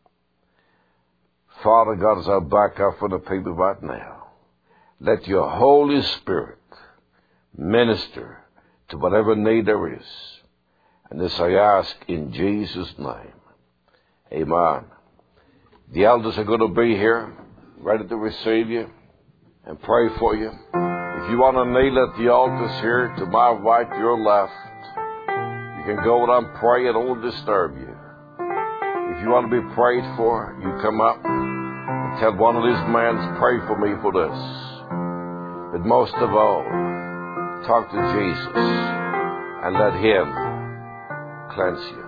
Father God, as I back up for the people right now, let your Holy Spirit minister to whatever need there is. And this I ask in Jesus' name. Amen. The elders are going to be here, ready to receive you and pray for you. If you want to kneel at the altars here, to my right, your left, you can go and pray. It won't disturb you. If you want to be prayed for, you come up and tell one of these men, pray for me for this. But most of all, talk to Jesus and let him cleanse you.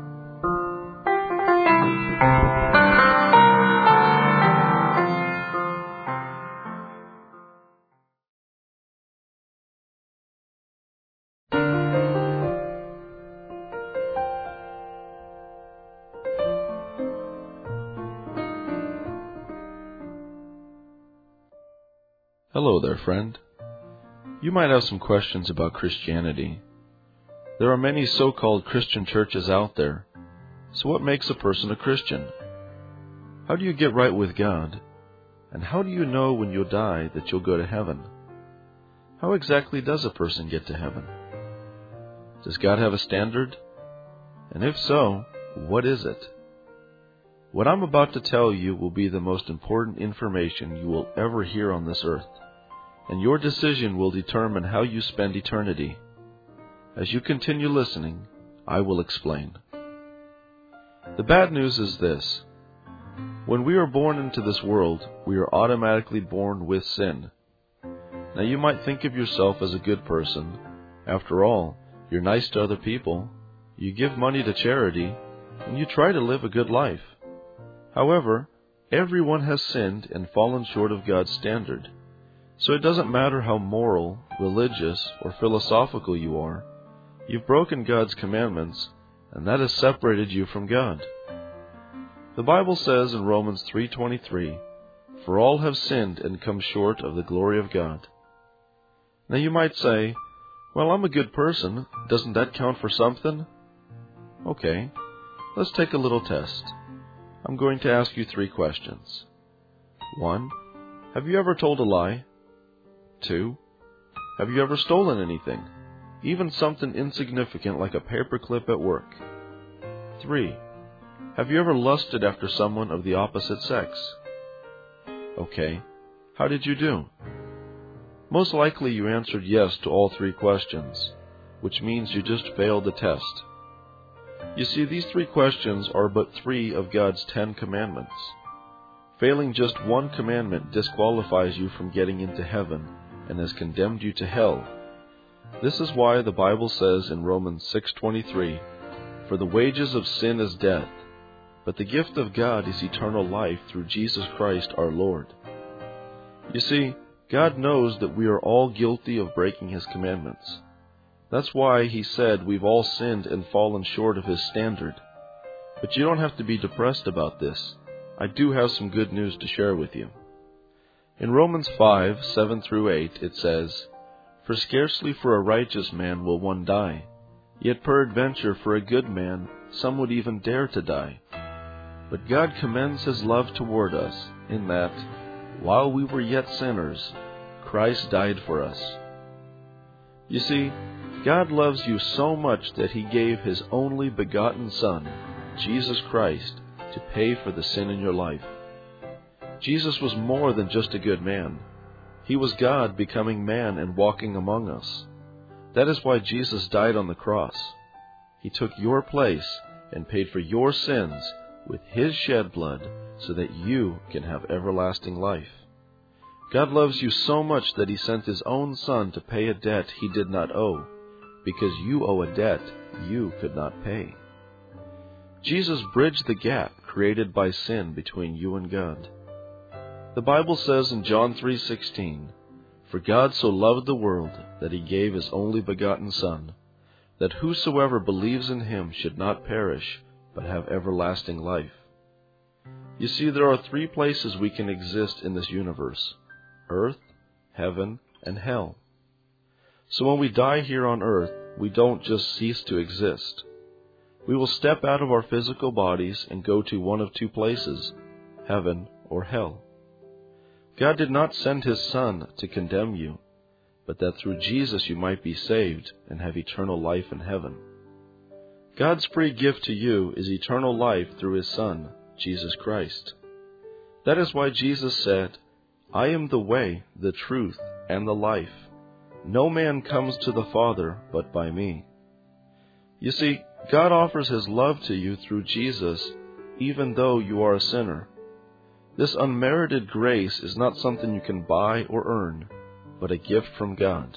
Hello there, friend. You might have some questions about Christianity. There are many so-called Christian churches out there. So what makes a person a Christian? How do you get right with God? And how do you know when you'll die that you'll go to heaven? How exactly does a person get to heaven? Does God have a standard? And if so, what is it? What I'm about to tell you will be the most important information you will ever hear on this earth, and your decision will determine how you spend eternity. As you continue listening, I will explain. The bad news is this. When we are born into this world, we are automatically born with sin. Now you might think of yourself as a good person. After all, you're nice to other people, you give money to charity, and you try to live a good life. However, everyone has sinned and fallen short of God's standard. So it doesn't matter how moral, religious, or philosophical you are, you've broken God's commandments, and that has separated you from God. The Bible says in Romans three twenty-three, "For all have sinned and come short of the glory of God." Now you might say, well, I'm a good person. Doesn't that count for something? Okay, let's take a little test. I'm going to ask you three questions. One, have you ever told a lie? Two, have you ever stolen anything, even something insignificant like a paperclip at work? Three, have you ever lusted after someone of the opposite sex? Okay, how did you do? Most likely you answered yes to all three questions, which means you just failed the test. You see, these three questions are but three of God's Ten Commandments. Failing just one commandment disqualifies you from getting into heaven and has condemned you to hell. This is why the Bible says in Romans six twenty-three, "For the wages of sin is death, but the gift of God is eternal life through Jesus Christ our Lord." You see, God knows that we are all guilty of breaking His commandments. That's why He said we've all sinned and fallen short of His standard. But you don't have to be depressed about this. I do have some good news to share with you. In Romans five, seven through eight, it says, "For scarcely for a righteous man will one die, yet peradventure for a good man some would even dare to die. But God commends His love toward us, in that, while we were yet sinners, Christ died for us." You see, God loves you so much that He gave His only begotten Son, Jesus Christ, to pay for the sin in your life. Jesus was more than just a good man. He was God becoming man and walking among us. That is why Jesus died on the cross. He took your place and paid for your sins with His shed blood so that you can have everlasting life. God loves you so much that He sent His own Son to pay a debt He did not owe, because you owe a debt you could not pay. Jesus bridged the gap created by sin between you and God. The Bible says in John three sixteen, "For God so loved the world that He gave His only begotten Son, that whosoever believes in Him should not perish, but have everlasting life." You see, there are three places we can exist in this universe: earth, heaven, and hell. So when we die here on earth, we don't just cease to exist. We will step out of our physical bodies and go to one of two places, heaven or hell. God did not send His Son to condemn you, but that through Jesus you might be saved and have eternal life in heaven. God's free gift to you is eternal life through His Son, Jesus Christ. That is why Jesus said, "I am the way, the truth, and the life. No man comes to the Father but by me." You see, God offers His love to you through Jesus, even though you are a sinner. This unmerited grace is not something you can buy or earn, but a gift from God.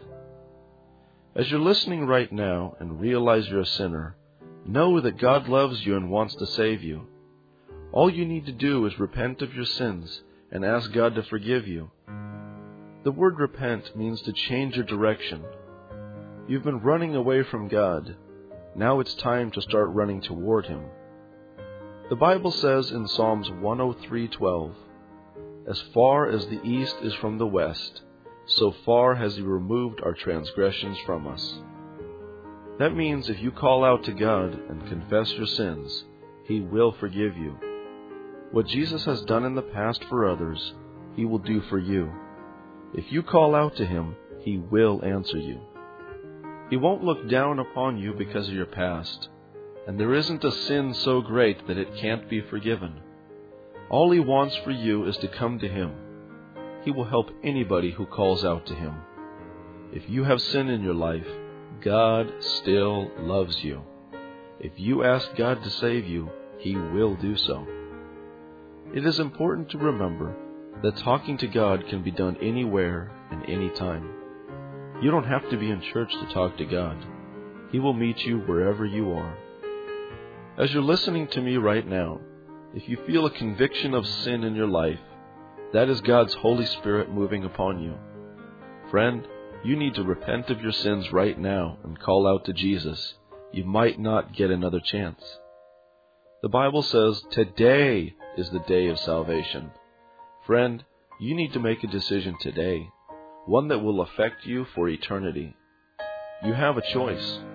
As you're listening right now and realize you're a sinner, know that God loves you and wants to save you. All you need to do is repent of your sins and ask God to forgive you. The word repent means to change your direction. You've been running away from God. Now it's time to start running toward Him. The Bible says in Psalms one oh three twelve, "As far as the east is from the west, so far has He removed our transgressions from us." That means if you call out to God and confess your sins, He will forgive you. What Jesus has done in the past for others, He will do for you. If you call out to Him, He will answer you. He won't look down upon you because of your past, and there isn't a sin so great that it can't be forgiven. All He wants for you is to come to Him. He will help anybody who calls out to Him. If you have sin in your life, God still loves you. If you ask God to save you, He will do so. It is important to remember that talking to God can be done anywhere and anytime. You don't have to be in church to talk to God. He will meet you wherever you are. As you're listening to me right now, if you feel a conviction of sin in your life, that is God's Holy Spirit moving upon you. Friend, you need to repent of your sins right now and call out to Jesus. You might not get another chance. The Bible says today is the day of salvation. Friend, you need to make a decision today, one that will affect you for eternity. You have a choice.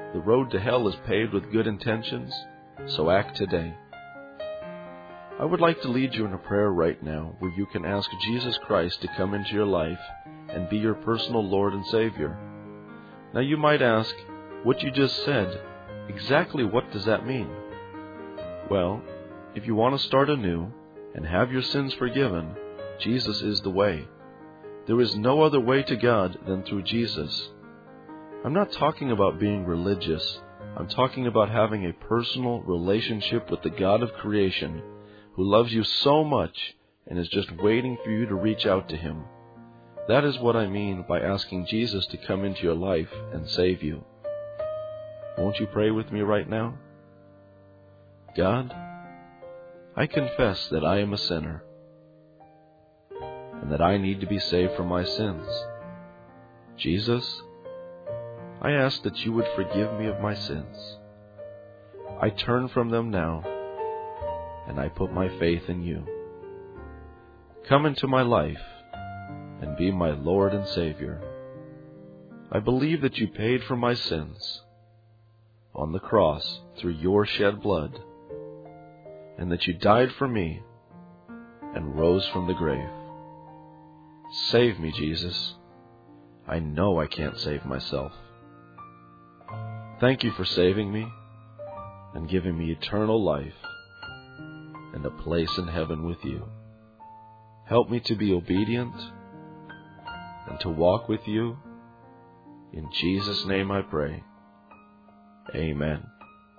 The road to hell is paved with good intentions, so act today. I would like to lead you in a prayer right now where you can ask Jesus Christ to come into your life and be your personal Lord and Savior. Now you might ask, what you just said, exactly what does that mean? Well, if you want to start anew and have your sins forgiven, Jesus is the way. There is no other way to God than through Jesus. I'm not talking about being religious. I'm talking about having a personal relationship with the God of creation who loves you so much and is just waiting for you to reach out to Him. That is what I mean by asking Jesus to come into your life and save you. Won't you pray with me right now? God, I confess that I am a sinner and that I need to be saved from my sins. Jesus, I ask that you would forgive me of my sins. I turn from them now, and I put my faith in you. Come into my life and be my Lord and Savior. I believe that you paid for my sins on the cross through your shed blood, and that you died for me and rose from the grave. Save me, Jesus. I know I can't save myself. Thank you for saving me and giving me eternal life and a place in heaven with you. Help me to be obedient and to walk with you. In Jesus' name I pray. Amen.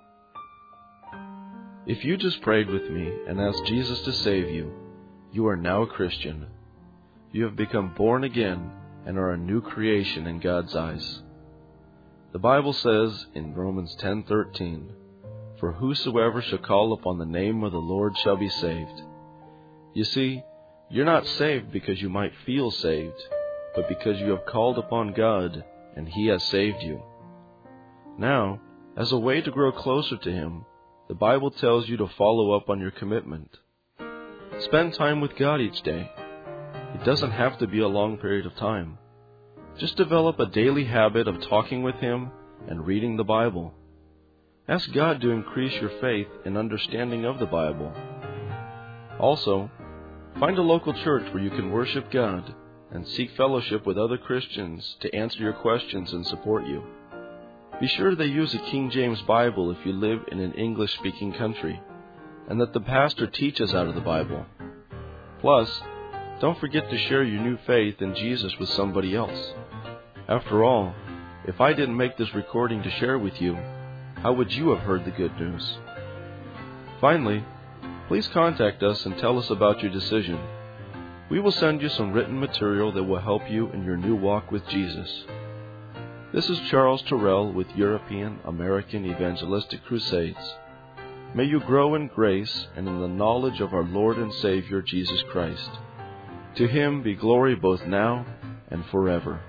If you just prayed with me and asked Jesus to save you, you are now a Christian. You have become born again and are a new creation in God's eyes. The Bible says in Romans ten thirteen, "For whosoever shall call upon the name of the Lord shall be saved." You see, you're not saved because you might feel saved, but because you have called upon God and He has saved you. Now, as a way to grow closer to Him, the Bible tells you to follow up on your commitment. Spend time with God each day. It doesn't have to be a long period of time. Just develop a daily habit of talking with Him and reading the Bible. Ask God to increase your faith and understanding of the Bible. Also, find a local church where you can worship God and seek fellowship with other Christians to answer your questions and support you. Be sure they use a King James Bible if you live in an English-speaking country, and that the pastor teaches out of the Bible. Plus, don't forget to share your new faith in Jesus with somebody else. After all, if I didn't make this recording to share with you, how would you have heard the good news? Finally, please contact us and tell us about your decision. We will send you some written material that will help you in your new walk with Jesus. This is Charles Terrell with European American Evangelistic Crusades. May you grow in grace and in the knowledge of our Lord and Savior Jesus Christ. To Him be glory both now and forever.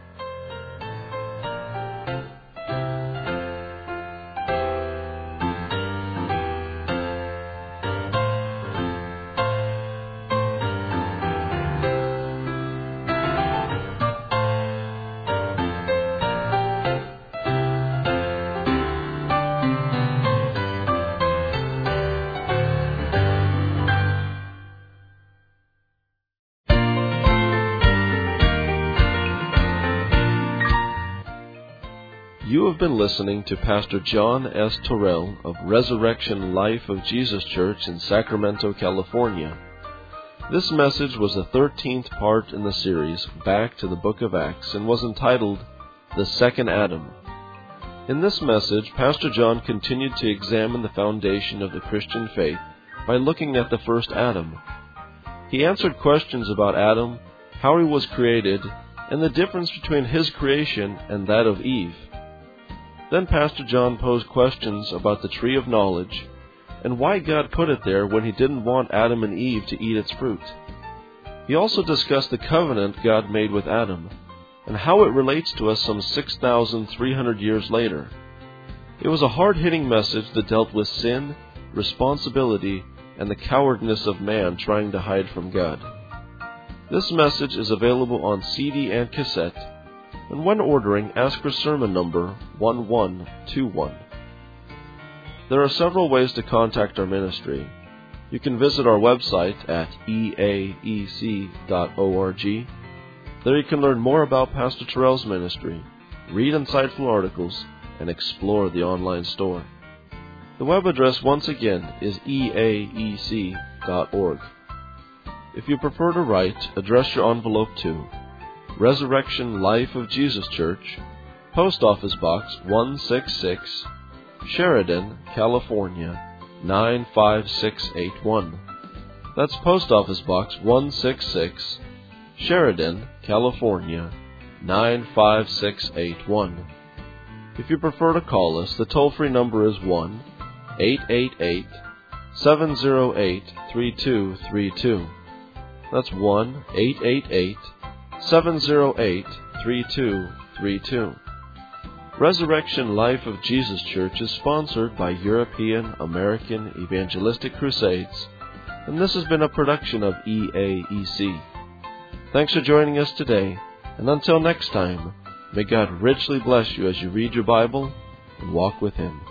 You have been listening to Pastor John S. Terrell of Resurrection Life of Jesus Church in Sacramento, California. This message was the thirteenth part in the series, Back to the Book of Acts, and was entitled, The Second Adam. In this message, Pastor John continued to examine the foundation of the Christian faith by looking at the first Adam. He answered questions about Adam, how he was created, and the difference between his creation and that of Eve. Then Pastor John posed questions about the tree of knowledge and why God put it there when He didn't want Adam and Eve to eat its fruit. He also discussed the covenant God made with Adam and how it relates to us some six thousand three hundred years later. It was a hard-hitting message that dealt with sin, responsibility, and the cowardness of man trying to hide from God. This message is available on C D and cassette. and when ordering, ask for sermon number one one two one. There are several ways to contact our ministry. You can visit our website at e a e c dot org. There you can learn more about Pastor Terrell's ministry, read insightful articles, and explore the online store. The web address once again is e a e c dot org. If you prefer to write, address your envelope to Resurrection Life of Jesus Church, Post Office Box one sixty-six, Sheridan, California nine five six eight one. That's Post Office Box one sixty-six, Sheridan, California nine five six eight one. If you prefer to call us, the toll-free number is one eight eight eight, seven zero eight, three two three two. That's one eight eight eight, seven zero eight, three two three two. Resurrection Life of Jesus Church is sponsored by European American Evangelistic Crusades, and this has been a production of E A E C. Thanks for joining us today, and until next time, may God richly bless you as you read your Bible and walk with Him.